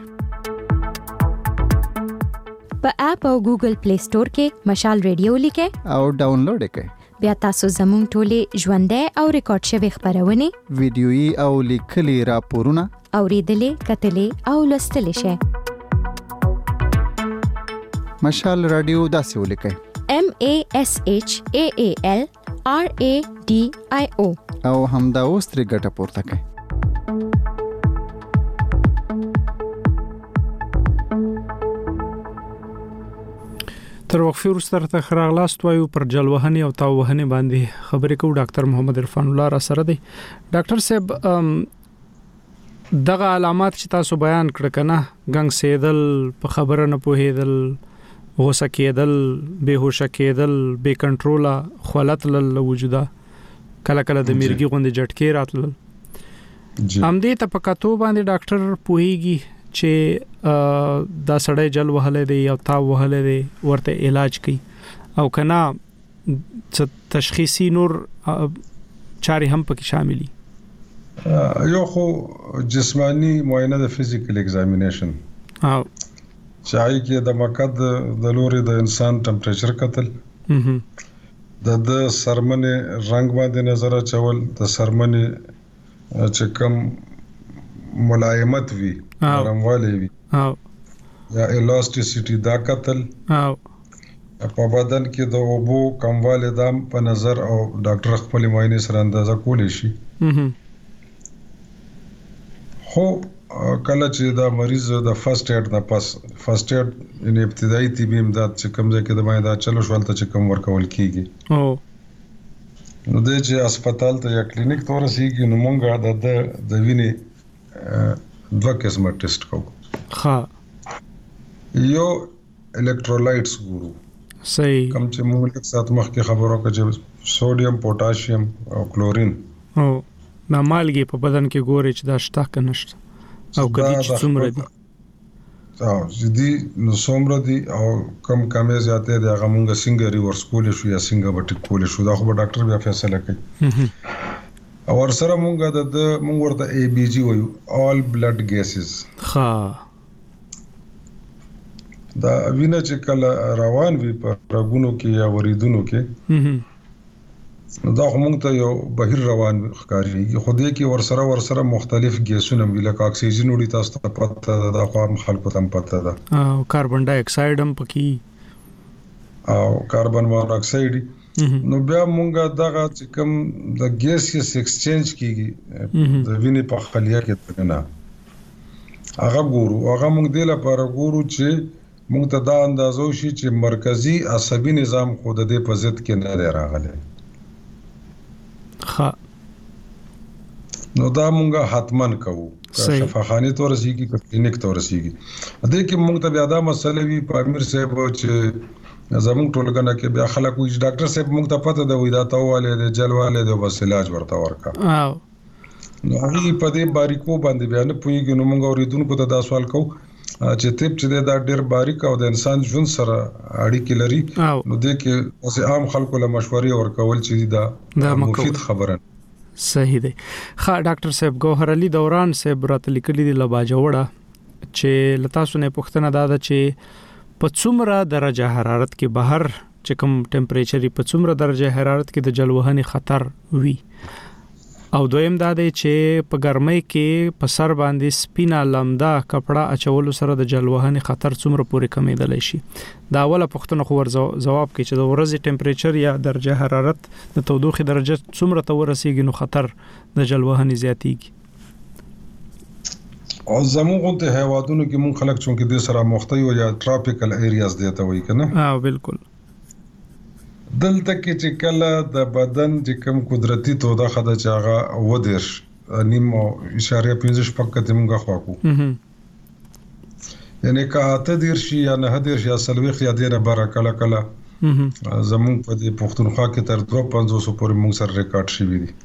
په اپ او ګوګل پلی سٹور کې مشال ریډیو لیکئ او ډاونلوډ یې کړئ بیا تاسو زموږ ټولې ژوندۍ او ریکارډ شوي خپرونې ویډیويي او لیکلي راپورونه اورېدلې کتلې او لوستلی شئ مشال رادیو داسې ولیکئ M A S H A A L R A D I O او همدا اوس ترې ګټه پورته کړئ تر وقفې وروسته راته ښه راغلاست وایو پر جلوهنې او تاووهنې باندې خبرې کوو ډاکټر محمد عرفان الله را سره دی ډاکټر صاحب دغه علامات چې تاسو بیان کړ کنه ګنګ سیدل په خبره نه پوهېدل غوسه کېدل بهوشه کېدل بې کنټروله خولت لل وجوده کله کله د میرګي غوندې جټکې راتلل همدې ته په کتو باندې ډاکټر پوهیږي چې دا سړی جل وهلې دی او تاو وهلې دی ورته علاج کوي او کنا تشخیصي نور چاري هم پکې شاملي یو خو جسمانی معاینه د فزیکل ایگزامینیشن او چای کې د مقد د لوري د انسان ټمپریچر کتل د د سرمنې رنگ باندې نظر اچول د سرمنې چې کوم ملایمت وي نرموالی وي یا الاسټیسيټي دا کتل په بدن کې د اوبو کموالی دام په نظر او ډاکټر خپل معاینه سره اندازه کولی شي خو کله چې دا مریض د فرست ایډ نه پس فرست ایډ ان ابتدایي طبي امداد چې کوم ځای کې د باندې دا چلو شوالته چې کوم ورکول کیږي او نو د چې هسپتال ته یا کلینیک ته ورسیږي نو مونږه د د وینې دوه قسمه ټیسټ کوو ها یو الکترولایټس ګورو صحیح کوم چې موږ لږ سات مخکې خبرو کې سوډیم پوتاشیم او کلورین او نامالګي په بدن کې ګوري چې دا شته کنه او کدي چې څومره دي او جدي نو څومره دي او کم کمې زیاتې دي هغه مونږ څنګه ریورس کول شو یا څنګه به کول شو دا خو به ډاکټر بیا فیصله کوي او ورسره مونږ د مونږ ورته اي بي جي وایو all blood gases ها دا وینه چې کله روان وي په رګونو کې یا وریدونو کې نو دا موږ ته یو بهیر روان ښکاري خو دې کې ورسره ورسره مختلف ګیسونه وي لکه اکسیجن وړي تاسو ته پته ده دا خو هم خلکو ته پته ده او کاربن ډای اکساید هم پکې او کاربن مون اکساید نو بیا موږ دغه چې کوم د ګیسیس ایکسچینج کیږي د وینې په خلیه کې څنګه هغه ګورو هغه موږ د لپاره ګورو چې موږ ته دا اندازو شي چې مرکزی عصبي نظام خود دې په ضد کې نه راغلی ها نو دا مونږه حتمن کوو شفاخانه تو رسیږي که کلینیک تو رسیږي دې کې مونږ ته بیا دا مسله وی په امیر صاحب چې زموږ ټولګنه کې بیا خلک وي ډاکټر صاحب مونږ ته پته دی دا تاواله دی جلواله دی بس علاج ورته ورکا او نو هغه په دې باریکو باندې بیا نه پويږي نو مونږ اوریدونکو ته دا سوال کوو چې تیپ چې دا ډېر باریک او د انسان ژوند سره اړیکې لري نو دې کې اوس عام خلکو له مشورې ورکول چې دا مفید خبره صحیح دی ښه ډاکټر صاحب ګوهر علي دوران صاحب راته لیکلي دی لبا جوړه چې لتا سونه پښتنه دا ده چې په څومره درجه حرارت کې بهر چې کوم ټمپریچر په څومره درجه حرارت کې د جلوهنې خطر وي او دویم دا دی چې په ګرمۍ کې په سر باندې سپینا لمدا کپڑا اچول سره د جلوهنې خطر څومره پورې کمیدلی شي دا اوله پښتنه خو ورځواب کوي چې د ورځې ټمپریچر یا درجه حرارت د تودوخې درجه څومره ته ورسیږي نو خطر د جلوهنې زیاتیږي او زموږ ته هوادونو کې مون خلک چونکې د سره مخته یو یا ټراپیکل ایریاز دی ته وایي کنه ها بالکل دلته کې چې کله د بدن چې کوم قدرتي توده خده چې هغه ودیش نیم اشاره پنځه شپږ کته موږ خواکو یعنی که اته دیر شي یا نه دیر شي یا سلويخ یا دینه بار کله کله زمون په دې پښتونخوا کې تر دوه پنځوس پورې موږ سره ریکارډ شوی دي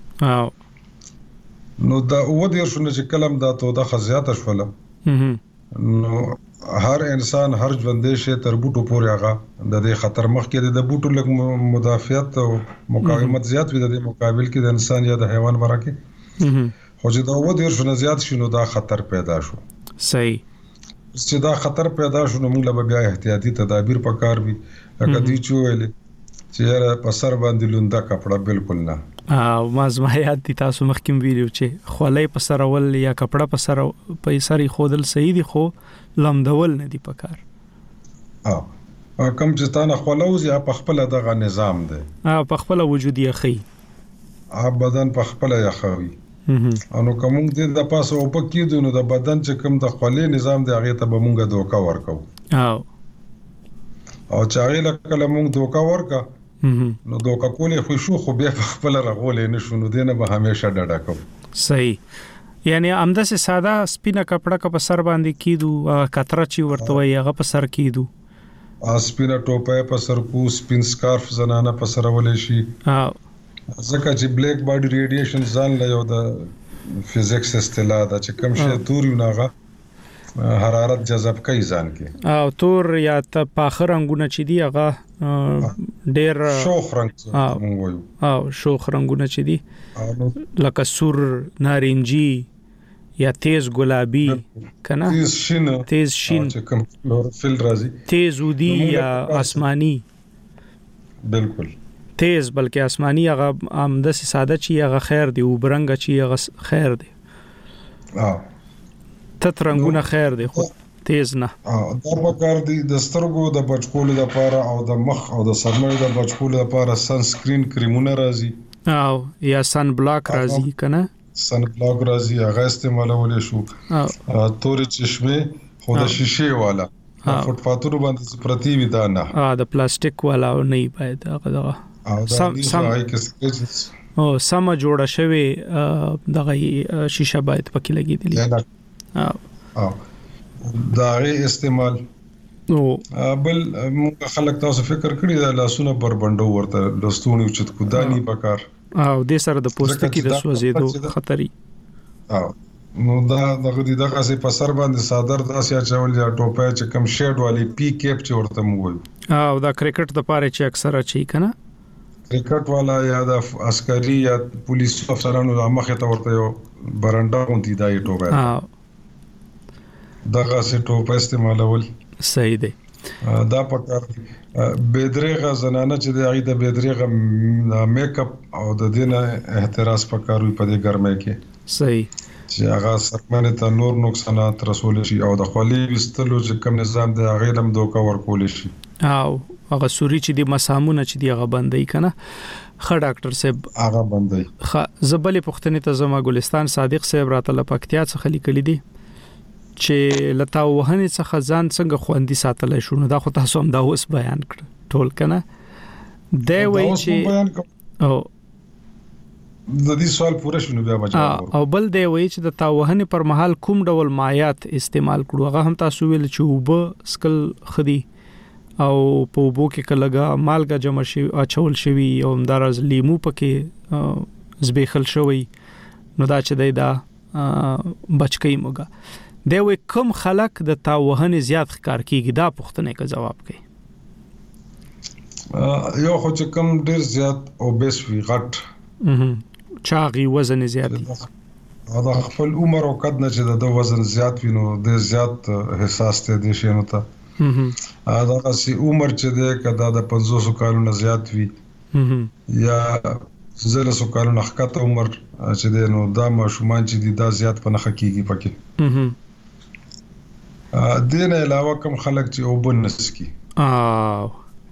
نو دا ودیر شونه چې کلم دا توده خزياته شوله نو هر انسان هر ژوندې شي تر بوټو پورې هغه د دې خطر مخ کې د بوټو لګ مدافعت او مقاومت زیات وي د مقابل کې د انسان یا د حیوان برکه خو چې دا و ډیر شنه زیات شنو دا خطر پیدا شو صحیح چې دا خطر پیدا شو نو موږ له بیا احتیاطي تدابیر پکار وي لکه دی چویل چې په سر باندې لوندا کپڑا بالکل نه او ما زمایات دي تاسو مخکې ویلو چې خولې په سر ول یا کپڑا په سر په سری خودل صحیح دي خو لمدول نه دي پکار اه کوم چې تانه خولوزي په خپل دغه نظام دی اه په خپل وجود یې خي اه بدن په خپل یې خوي انو کوم دې د پاسه او په کېدو نو د بدن چې کوم د خولې نظام دی هغه ته به مونږه دوکا ورکو او او چاغې لکه مونږ دوکا ورکا نو دوکا کولې خو شو خو بیا خپل رغولې نشو نو دینه به همیشه ډډه کوم صحیح یعنی امده سه ساده سپینا کپڑا کا په سر باندې کیدو کتره چی ورته وي هغه په سر کیدو سپینا ټوپه په سر کو سپین سکارف زنانه په سر ولې شي ها ځکه چې بلیک باډي ریډیشن ځان له یو د فزیکس اصطلاح دا چې کوم شی تور یو ناغه حرارت جذب کوي ځان کې او تور یا ته پاخر رنگونه چي دي هغه ډېر شوخ رنگ مونږ وایو او شوخ رنگونه چي دي لکه سور نارنجي یا تیز ګلابي کنه تیز شین تیز شین چې کوم کلوروفیل راځي تیز ودی یا آسمانی بالکل تیز بلکې آسمانی هغه آمده سي ساده چی هغه خیر دی او برنګ چی هغه خیر دی اه تت رنگونه خیر دی خو تیز نه اه دا پکار دی د سترګو د بچکولو لپاره او د مخ او د سرمنې د بچکولو لپاره سن سکرین کریمونه راځي او یا سن بلاک راځي کنه سن بلاک راځي هغه استعمالول شو اه تورې چشمه خو د شیشه والا فوټ فاتورو باندې پرتی وی دا نه اه د پلاستیک والا نه باید هغه دغه سم سم او سم جوړه شوی دغه شیشه باید پکې لګیدلی او او دا غي استعمال نو بل موږ خلک تاسو فکر کړی دا لاسونه بربندو ورته لستونی چت کو دانی پکار او د سره د پوستکي د سوځیدو خطرې او نو دا دغه د دغه سي په سر باندې صادر داسیا چول یا ټوپه چې کم شیډ والی پی کیپ چې ورته مو وي او دا کرکټ د پاره چې اکثره چي کنه کرکټ والا یا د عسکري یا پولیس افسرانو د مخه ته ورته یو برنډا غونډي دای ټوپه دغه سي ټوپه استعمالول صحیح دی دا پکار بيدريغه زنانه چې د عید بيدريغه میک اپ او د دینه احتراز پکاروي په دې ګرمه کې صحیح چې هغه سرمنه ته نور نقصانات رسول شي او د خولي وستلو چې کوم نظام د هغه لم دوکا ورکول شي او هغه سوري چې د مسامونه چې دی هغه بندي کنه خ ډاکټر صاحب هغه بندي خ زبلې پښتنې ته زما ګلستان صادق صاحب راته لپکتیا څخه لیکل دي چې لتا وهنې څخه ځان څنګه خوندي ساتل شو نو دا خو تاسو هم دا اوس بیان کړ ټول کنه دی وای چې او د دې سوال پوره شونه بیا بچا او بل دی وای چې د تاوهنې پر مهال کوم ډول مایات استعمال کړو هغه هم تاسو ویل چې وب سکل خدي او په وبو کې کلهګه مالګه جمع شي اچول شوی او همدارز لیمو پکې زبېخل شوی نو دا چې دی دا بچکی موګه دی وای کوم خلک د تاوهنې زیات ښکار کیږي دا پوښتنه کا جواب کوي یو خو چې کوم ډیر زیات او بیس وی غټ چاغي وزن زیات دا خپل عمر او قد نه چې د وزن زیات وینو د زیات حساس ته دي شنو ته دا سي عمر چې د کدا د پنځوس کالونو زیات وي یا زله سو کالونو حقته عمر چې د نو دا ماشومان چې دا زیات په نخ کیږي پکې دین علاوه کوم خلک چې وبنس کی او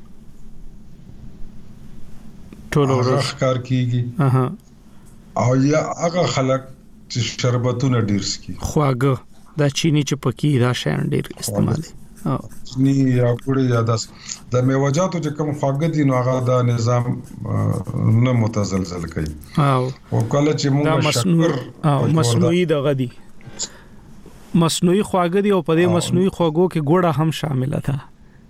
ټول ورځ کار کیږي اها او یا هغه خلک چې شربتونه ډیر سکي خواګه دا چینی چې پکې دا شین ډیر استعمالي او چینی یا ګړې یا داس د میوجاتو چې کوم خواګه دي نو هغه دا نظام نه متزلزل کوي او او کله چې موږ شکر او مصنوعي دغه دي مصنوعي خواګه دي او په دې مصنوعي خواګو کې ګوړه هم شامل ده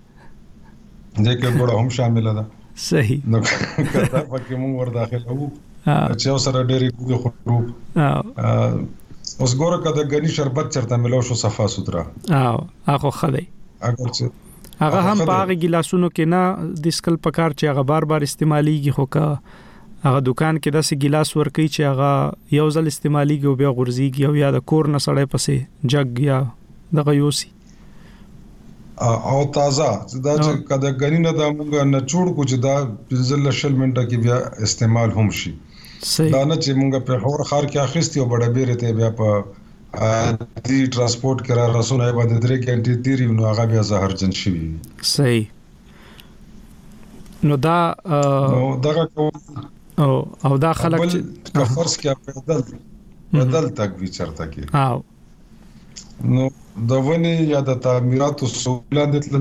دغه ګوړه هم شامل ده صحیح نو کله پکې موږ ور داخل وو چې سره ډېری د خروب اوس ګوره کده غني شربت چرته ملو شو صفا سوترا او هغه خدای اگر چې هغه هم باغ ګلاسونو کې نه د سکل پکار چې هغه بار بار استعماليږي خو کا هغه دکان کې داسې ګلاس ورکي چې هغه یو ځل استعماليږي او بیا غورځيږي او یا د کور نه سړې پسې جګ یا دغه یوسي او تازه دا چې کده غنی نه د موږ نه چوڑ کو چې دا پنځل شل منټه کې بیا استعمال هم شي دا نه چې موږ په هور خار کې اخیستي او بڑا بیره ته بیا په دی ترانسپورت کرا رسونه باندې درې غنټې تیری نو هغه بیا زهرجن شي صحیح نو دا نو دغه او او دا خلک چې فرض کې بدل بدل تک وی چرته کې او نو د ونی یا د تعمیراتو سہولت تل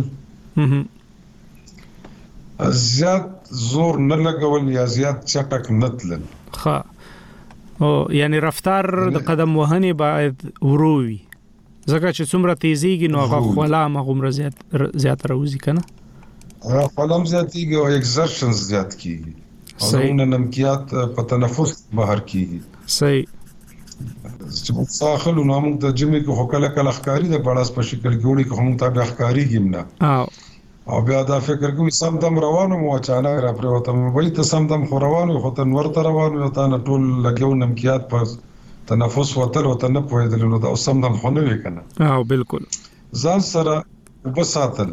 زیات زور نه لګول یا زیات چټک نه تل ها او یعنی رفتار د قدم وهنې باید وروي ځکه چې څومره تیزیږي نو هغه خلا مغمره زیات زیات راوځي کنه هغه خلم زیاتیږي او ایکزرشنز زیات کیږي او نن نمکیات په تنفس بهر کیږي صحیح چې په ساحل نو موږ د جمی کې هوکله کله ښکاری د بڑاس په شکل کې وړي کوم ته د ښکاری ګمنه او او بیا دا فکر کوي سم دم روانو مو اچانک را پر وته وای ته سم دم خو روانو خو ته نور ته روانو ته نه ټول لګیو نمکیات په تنفس وتل وته نه پوهیدل نو دا سم دم خو نه وکنه او بالکل ځان سره وبساتل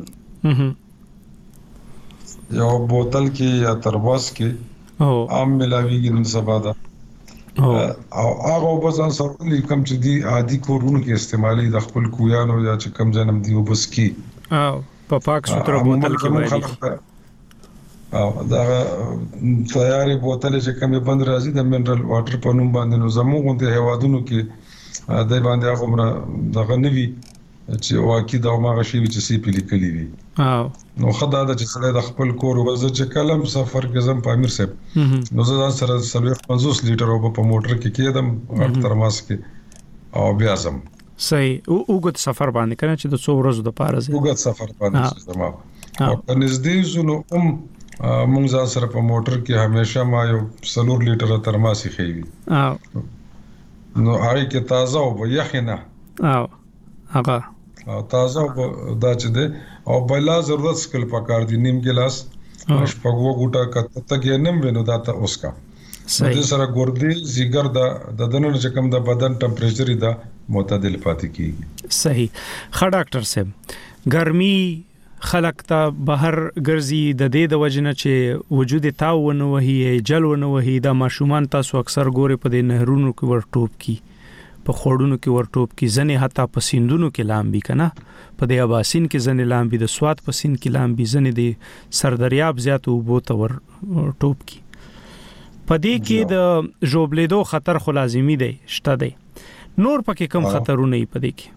یو بوتل کې یا ترواس کې او عام ملاویږي نن سبا دا او هغه وبځان سره لیکم چې دی عادي کورونو کې استعمالي د خپل کویانو یا چې کم جنم دی وبس کی او په پاک سوتره بوتل کې وایي او دا تیارې بوتل چې کومه بند راځي د منرال واټر په نوم باندې نو زموږ د هوادونو کې د باندې هغه مر دغه نوي چې واقعي دا ماغه شی چې سی پلی کلی وي او نو خدای دا چې سره د خپل کور وزه چې کلم سفر کې زم په امیر صاحب نو زه سره سلوي پنځوس لیټر او په موټر کې کېدم غټ ترماس کې او بیا زم صحیح او وګت سفر باندې کنه چې د څو ورځې د پاره زه وګت سفر باندې زما او په نږدې زونو ام مونږ ځان سره په موټر کې همیشه ما یو سلور لیټر ترماسي خېوي او نو هغه کې تازه او یخنه او هغه او تازه دا چې ده او بلا ضرورت سکل پکار دي نیم ګلاس شپږو ګوټه کته تک نیم ونو دا ته اوس کا صحیح د سره ګردې زیګر دا د دننه چې کوم د بدن ټمپریچر دا معتدل پاتې کیږي صحیح خا ډاکټر صاحب ګرمي خلق ته بهر ګرځي د دې د وجنه چې وجود تاونه وهي جلونه وهي د ماشومان تاسو اکثر ګوري په د نهرونو کې ورټوب کی په خوړونو کې ورټوب کی ځنه حتی په سیندونو کې لامبي کنه په د اباسین کې ځنه لامبي د سواد په سین کې لامبي ځنه د سردریاب زیات وبو ته ور ټوب کی پدې کې د جوبلیدو خطر خو لازمی دی شته دی نور پکې کم خطرونه ای پدې کې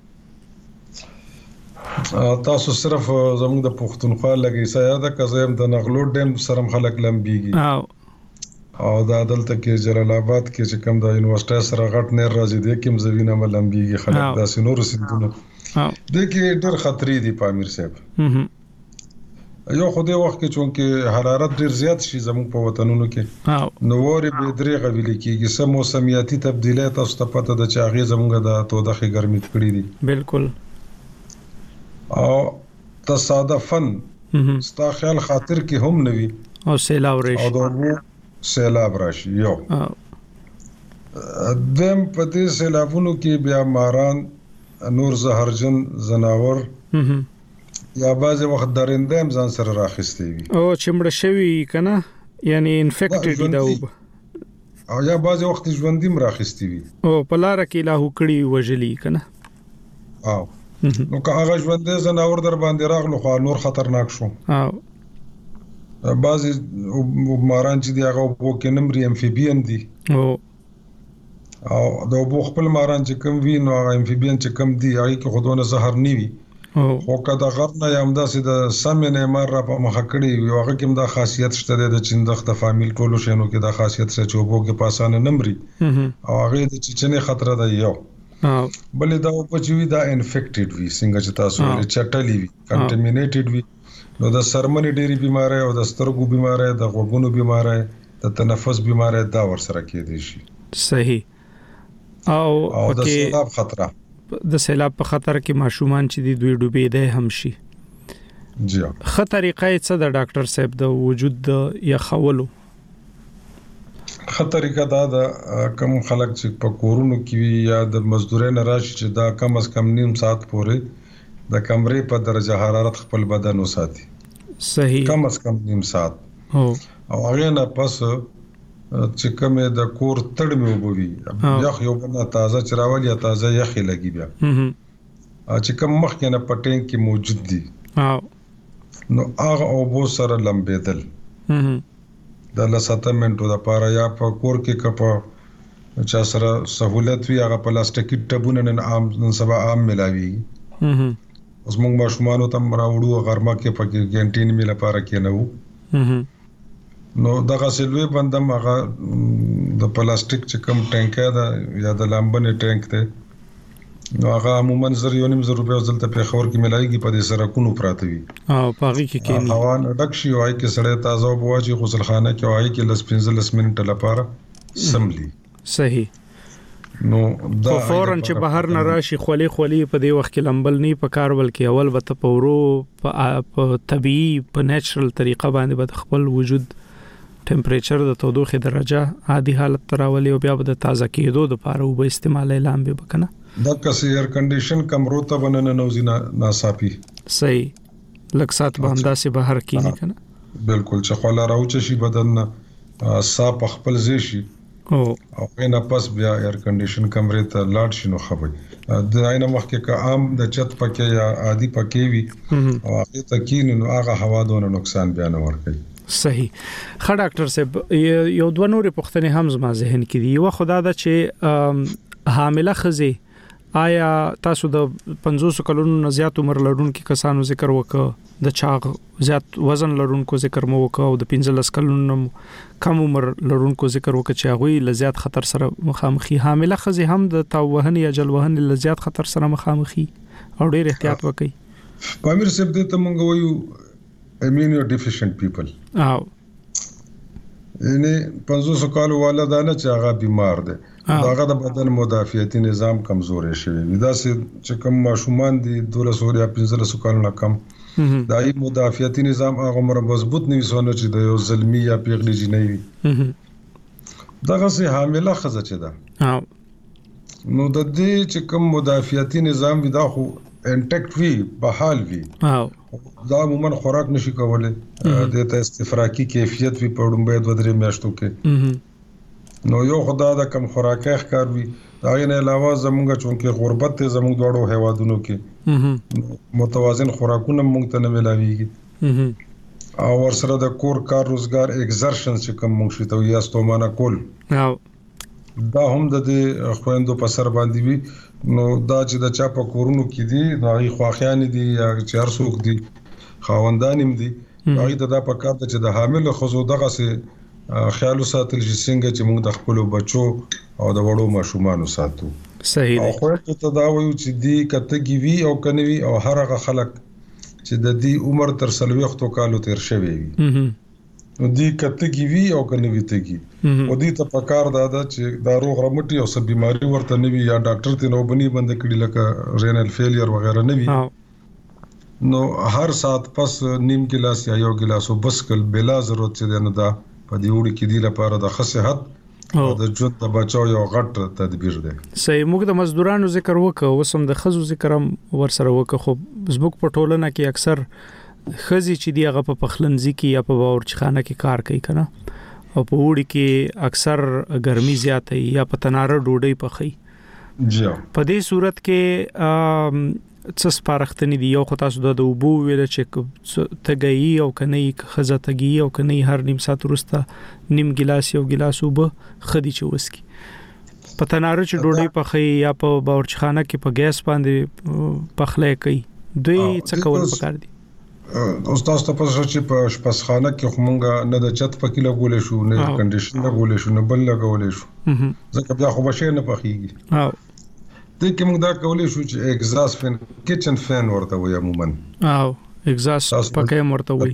تاسو صرف زموږ د پښتونخوا لګي سیاده کزم د نغلو ډیم سرم خلک لمبيږي او او د دلته کې جلال آباد کې چې کوم د یونیورسيټي سره غټ نه راځي د کوم زوینه ملمبيږي خلک د سينور سيندونه د کې ډېر خطرې دي پامیر صاحب یو خو دې وخت کې چونکه حرارت ډیر زیات شي زموږ په وطنونو کې نو وری به درې غویل کېږي سم موسمیاتي تبدیلات تاسو ته پته ده چې هغه زموږ د تودخي ګرمي کړې دي بالکل او تصادفن ستا خیال خاطر کې هم نوي او سیلاب راشي او دغه سیلاب راشي یو دم په دې سیلابونو کې بیا ماران نور زهرجن زناور یا بعضی وخت درنده هم ځان سره راخستي وي او چمړه شوی کنه یعنی انفیکټډ دا او یا بعضی وخت ژوندیم راخستي وي او پلار کې لا هکړی وجلی کنه او نو که هغه ژوندې زناور در باندې راغلو خو نور خطرناک شو او بعضی ماران چې دی هغه وو کې نمبر امفیبین دي او او د وبو خپل ماران چې کوم وی نو هغه امفیبین چې کوم دی هغه کې خودونه زهر نیوي خو کدا غرنه یم داسې د سمنه مار را په مخ کړی وي هغه کوم د خاصیت شته د چندخ د فامیل ټولو شنو کې د خاصیت سره چوبو کې پاسانه نمبري او هغه د چچنه خطر ده یو بلې دا په چوي دا انفیکټډ وي څنګه چې تاسو له چټلی وي کنټامینیټډ وي نو د سرمنې ډېری بیماری او د سترګو بیماری د غوږونو بیماری د تنفس بیماری دا ور سره کېدي شي صحیح او او د سیلاب خطر د سیلاب په خطر کې ماشومان چې د دوی ډوبې ده هم شي جی خطرې قای څه د ډاکټر صاحب د وجود د یا خولو خطرې کدا د کم خلک چې په کورونو کې یا د مزدورۍ نه راشي چې دا کم از کم نیم ساعت پورې د کمرې په درجه حرارت خپل بدن وساتي صحیح کم از کم نیم ساعت او او هغه نه پس چې کومه د کور تړ مې وبوي یخ یو بنا تازه چراول یا تازه یخي لګي بیا چې کوم مخکې نه پټین کې موجود دي نو هغه او بو سره لمبېدل د لساته منټو د پاره یا په کور کې کپا چا سره سہولت وی هغه پلاستیکي ټبونه نن عام نن سبا عام ملاوي اوس موږ ماشومان ته مراوړو غرمه کې په کینټین مې لپاره کې نه وو نو دغه سلوي بندم هغه د پلاستیک چې کوم ټانک دا یا د لامبنې ټانک ته نو هغه عموما زر یو نیم زر روپیا ځلته په خور کې ملایږي په دې سره کونو پراته وي او پاغي کې کې هوا ډک شي وای کې سړی تازه وبو چې غسل خانه کې وای کې لس پنځلس منټه لپاره سملی صحیح نو دا فورن چې بهر نه راشي خولي خولي په دې وخت کې لمبل نه په کار ول کې اول وته پورو په طبيعي په نیچرل طریقه باندې به خپل وجود ټمپریچر د تودوخه درجه عادي حالت تراولي او بیا د تازه کېدو د پاره وب استعمال اعلان به وکنه دا کسي ایر کنډیشن کمرو ته بننه نوزینا ناصافي صحیح لک سات باندې سه بهر کینی کنه بالکل چې خلا راوچ شي بدن صاف خپل زی شي او او نه پس بیا ایر کنډیشن کمرې ته لاړ شي نو خبري د عین مخکې کا عام د چت پکې یا عادي پکې وي او هغه تکین نو هغه هوا دونه نقصان بیان ورکړي صحیح خا ډاکټر صاحب یو دوه نورې پوښتنې هم زما ذهن کې دي یو خدا دا چې حامله خزه آیا تاسو د پنځوس کلونو نه زیات عمر لرونکو کسانو ذکر وکړه د چاغ زیات وزن لرونکو ذکر مو وکړه او د پنځلس کلونو کم عمر لرونکو ذکر وکړه چې هغه ل زیات خطر سره مخامخي حامله خزه هم د توهن یا جلوهن ل زیات خطر سره مخامخي او ډېر احتیاط وکړي پامیر صاحب دې ته مونږ وایو immunodeficient people او یعنی پنځوس کالو والدانه چې هغه بیمار دي هغه د بدن مدافعتي نظام کمزوري شوی وي دا چې کوم ماشومان دي دولس او پنځلس کالو نه کم دا ای مدافعتي نظام هغه مر مضبوط نه وسونه چې د یو زلمی یا پیغلی جنې وي دغه سه حامله خزه چې ده نو د دې چې کوم مدافعتي نظام وي دا خو انټیکټ وي بحال وي دا عموما خوراک نشي کولای د ته استفراقي کیفیت وي په ډومبه د درې میاشتو کې نو یو خدا دا کم خوراکه ښکار وي دا نه علاوه زمونږ چونکه غربت ته زمونږ دوړو هوادونو کې متوازن خوراکونه مونږ ته نه ملاويږي او ورسره د کور کار روزګار ایگزرشن چې کوم مونږ شته یا ستومانه کول دا هم د خويندو په سر باندې وي نو دا چې د چا په کورونو کې دي دا خواخیان دي یا چار څوک دي خاوندانیم دي هغه دا په کار چې د حامل خزو دغه سه خیال ساتل چې څنګه چې موږ د خپل بچو او د وړو ماشومانو ساتو صحیح او خو ته دا وایو چې دی کتهږي وی او کنوي او هرغه خلک چې د دې عمر تر سلويختو کالو تیر شوی وي نو دی کتهږي وی او کنوي تهږي او دې ته په کار دادا چې دا روغ رمټي او سب بيماري ورته نوي یا ډاکټر ته نو بني بند کړي لکه رینل فیلیر وغیرہ نوي نو هر سات پس نیم ګلاس یا یو ګلاس وبس کل بلا ضرورت چې نه دا په دې وړي کې دی لپاره د خصيحت او د ژوند د بچاو یو غټ تدبیر دی صحیح موږ د مزدورانو ذکر وکړو وسم د خزو ذکرم ور سره وکړو خو زموږ په ټولنه کې اکثر خزي چې دی هغه په پخلنځي کې یا په باورچخانه کې کار کوي کنه او په وړي کې اکثر ګرمي زیاته یا په تناره ډوډۍ پخې جی په دې صورت کې څه سپارښتنې دی یو خو تاسو د وبو ویل چې تګي او کني خزه تګي او کني هر نیم ساعت وروسته نیم ګلاس یو ګلاس وب خدي چې وسکي په تناره چې ډوډۍ پخې یا په باورچخانه کې په ګیس باندې پخلې کوي دوی څه کول پکار دي استاد تاسو چې په شپسخانه کې همغه نه د چت پکې لګولې شو نه کنډیشن لګولې شو نه بل لګولې شو ځکه بیا خو بشه نه پخېږي او د کوم دا کولې شو چې اگزاست فین کچن فین ورته وي عموما او اگزاست پکې مرته وي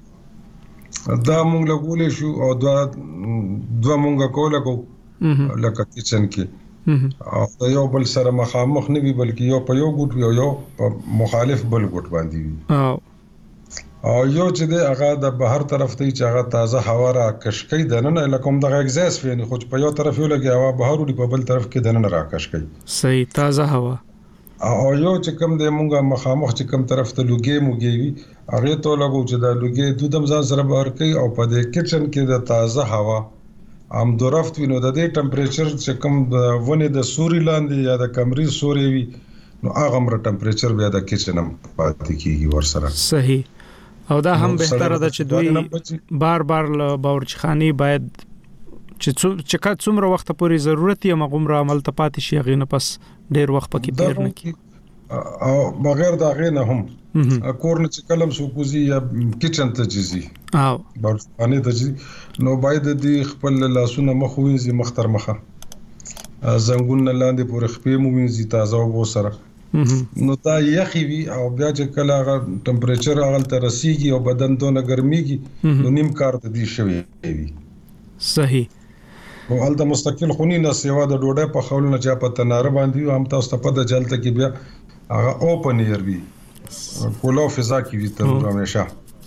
دا مونږ لګولې شو او دا دوه مونږه کوله کو لکه کچن کې او یو بل سره مخامخ نه وي بلکې یو په یو ګوټ وي یو په مخالف بل ګوټ باندې وي او او یو چې د هغه د بهر طرف ته چې هغه تازه هوا را کشکې د نن لکه د اگزاست فین خو په یو طرف یو لګي هوا بهر وړي په بل طرف کې د نن را کشکې صحیح تازه هوا او یو چې کوم د مونږه مخامخ چې کوم طرف ته لوګي موګي وي هغه ته لګو چې دا لوګي دودم ځان سره بهر کوي او په دې کچن کې د تازه هوا ام درفت وینو د دې ټمپریچر چې کوم د ونه د سوري لاندې یا د کمرې سوري وي نو هغه مر ټمپریچر بیا د کچن پاتې کیږي ورسره صحیح او دا هم بهتره ده چې دوی بار بار باورچخانه باید چې چې څومره وخت پورې ضرورت یې مغمره عمل ته پاتې شي غینه پس ډیر وخت پکې تیر نه کی او بغیر دا غینه هم کورن چې کلم سو کوزي یا کچن ته جزي او باورچخانه ته جزي نو باید د خپل لاسونه مخوينځي مختر مخه زنګون لاندې پورې خپې مو وینځي تازه او سره نو دا یخي وي او بیا چې کله هغه ټمپریچر هغه ته رسیږي او بدن دونه ګرميږي نو نیم کار ته دی شوی وي صحیح او الته مستقل خونی نه سیوا د ډوډۍ په خول نه چا په تناره باندې هم تاسو ته په جلته کې بیا هغه اوپن ایر وي کولا فضا کې وي ته همیشه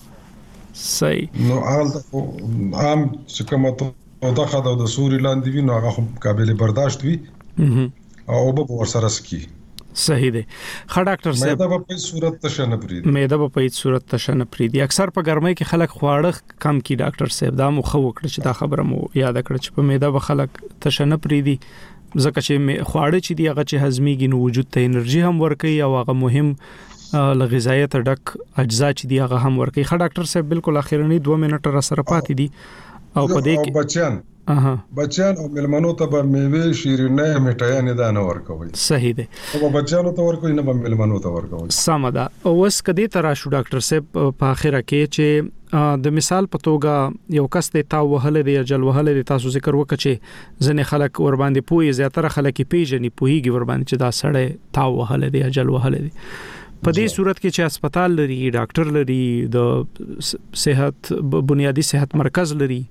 صحیح نو الته عام چې کومه او دا خدای د سوري لاندې وي نو هغه قابل برداشت وي او به ورسره سکی صحیح دی خا ډاکټر صاحب مېده په صورت تشنه پریدي مېده په صورت تشنه پریدي اکثر په ګرمۍ کې خلک خواړه کم کی ډاکټر صاحب دا مو خو وکړه چې دا خبره مو یاد کړ چې په مېده به خلک تشنه پریدي ځکه چې خواړه چې دی هغه چې هضميږي نو وجود ته انرژي هم ورکوي او هغه مهم لغذایت ډک اجزا چې دی هغه هم ورکوي خا ډاکټر صاحب بالکل اخیرنی دوه منټه را سره پاتې دي او په دې کې بچیان اها بچیان او ملمنو ته به میوه شیرینه میټایان نه دانه ورکوي صحیح دی او بچیانو ته ورکوي نه به ملمنو ته ورکوي سمدا اوس کدي ترا شو ډاکټر صاحب په اخره کې چې د مثال په توګه یو کس د تا وهله دی جل وهله دی تاسو ذکر وکړي چې ځنه خلک ور باندې پوي زیاتره خلک پیژني پويږي ور باندې چې دا سړی تا وهله دی جل وهله دی په دې صورت کې چې هسپتال لري ډاکټر لري د صحت بنیادی صحت مرکز لري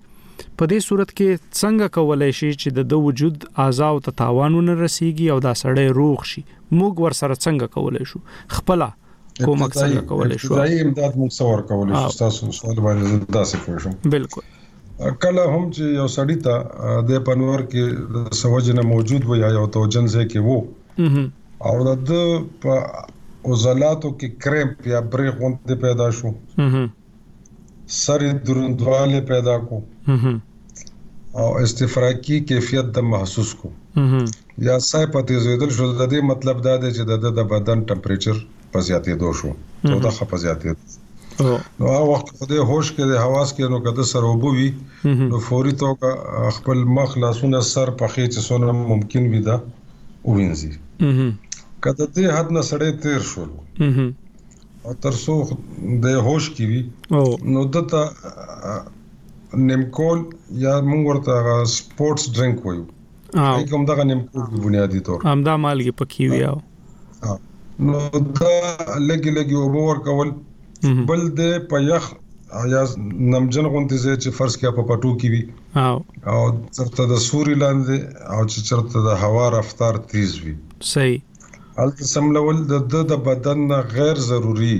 په دې صورت کې څنګه کولای شي چې د وجود اعضاء ته تاوانونه رسیږي او دا سړی روغ شي؟ موږ ور سره څنګه کولای شو خپل کومک څنګه کولای شو؟ ځای امداد موږ څور کولای شو؟ تاسو سوال باندې داسې پوه شم. بالکل. کله هم چې یو سړی ته د پنور کې سوجنه موجود وي یا یو توجن ځای کې وو او د په عضلاتو کې کرمپ یا بریغ غونډه پیدا شو، سر دروندواله پیدا کو او استفراقی کیفیت د محسوس کو یا سای پته زیدل شو، د دې مطلب دا دی چې د بدن ټمپریچر په زیاتې دو شو، توده خپ زیاتې نو هغه وخت خدای هوش کې د حواس کې نو کده سره وبوي نو فوري توګه خپل مخ لاسونه سر په خېچ سونه ممکن وي دا وینځي. کله دې حد نه سړې تیر شول او ترسو د هوش کې وي نو دته نیمکول یا موږ ورته سپورتس ډرینک وایو، هغه کوم دغه نیمکول په بنیادی تور همدا مالګي پکې وي او نو دا لګي لګي او ور کول بل د پيخ یا نمجن غونډې چې فرض کې په پټو کې وي او او ترته د سوري لاندې او چې چرته د هوا رفتار تیز وي. صحیح. الته سملول د د بدن غیر ضروري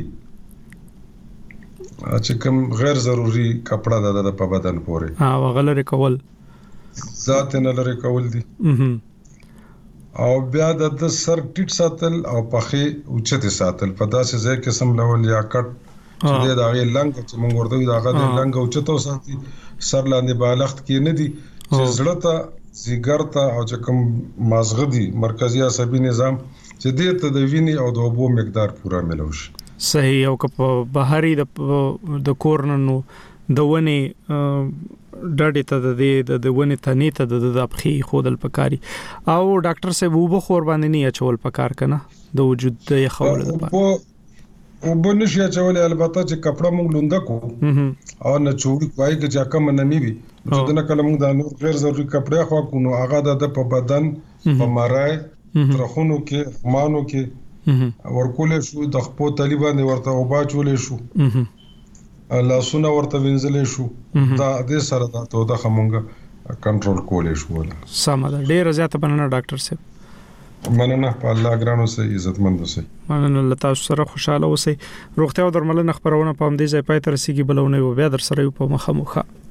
چې کوم غیر ضروري کپڑا د په بدن پورې ها وغلره کول ذات نه لري کول دي او بیا د سر ټیټ ساتل او پخې اوچته ساتل په داسې ځای کې سملول یا کټ چې دا غي لنګ چې موږ ورته دا غي لنګ اوچته ساتي سر لاندې بالښت کې نه دي چې زړه ته زیګر ته او چې کوم مازغه دي مرکزی عصبي نظام چې دې ته د ویني او د اوبو مقدار پورا ملوش. صحیح. او که په بهاري د د کورننو د ونی ډاډه ته د د ونی تنې ته د د ابخي خودل پکاري او ډاکټر صاحب وبو خور باندې نه اچول پکار کنه د وجود د خول لپاره او بنشي اچول البته چې کپڑا موږ لوندا کو او نه چوری کوي چې ځکه من نه وي چې دنه کله موږ د نور غیر ضروري کپڑا خو کو نو هغه د په بدن په مارای ترخونو کې مانو کې ورکول شو د خپل طالبان ورته او با چولې شو لاسونه ورته وینځلې شو دا د سره دا ته د خمونګه کنټرول کولې شو ولا سمه ده. ډیر زیاته بننه ډاکټر صاحب. مننه په الله ګرانو سه عزتمند اوسئ. مننه الله تاسو سره خوشاله اوسئ. روغتیا او درملنه خبرونه په همدې ځای پای ته رسیدي بلونه بیا در سره په مخه مخه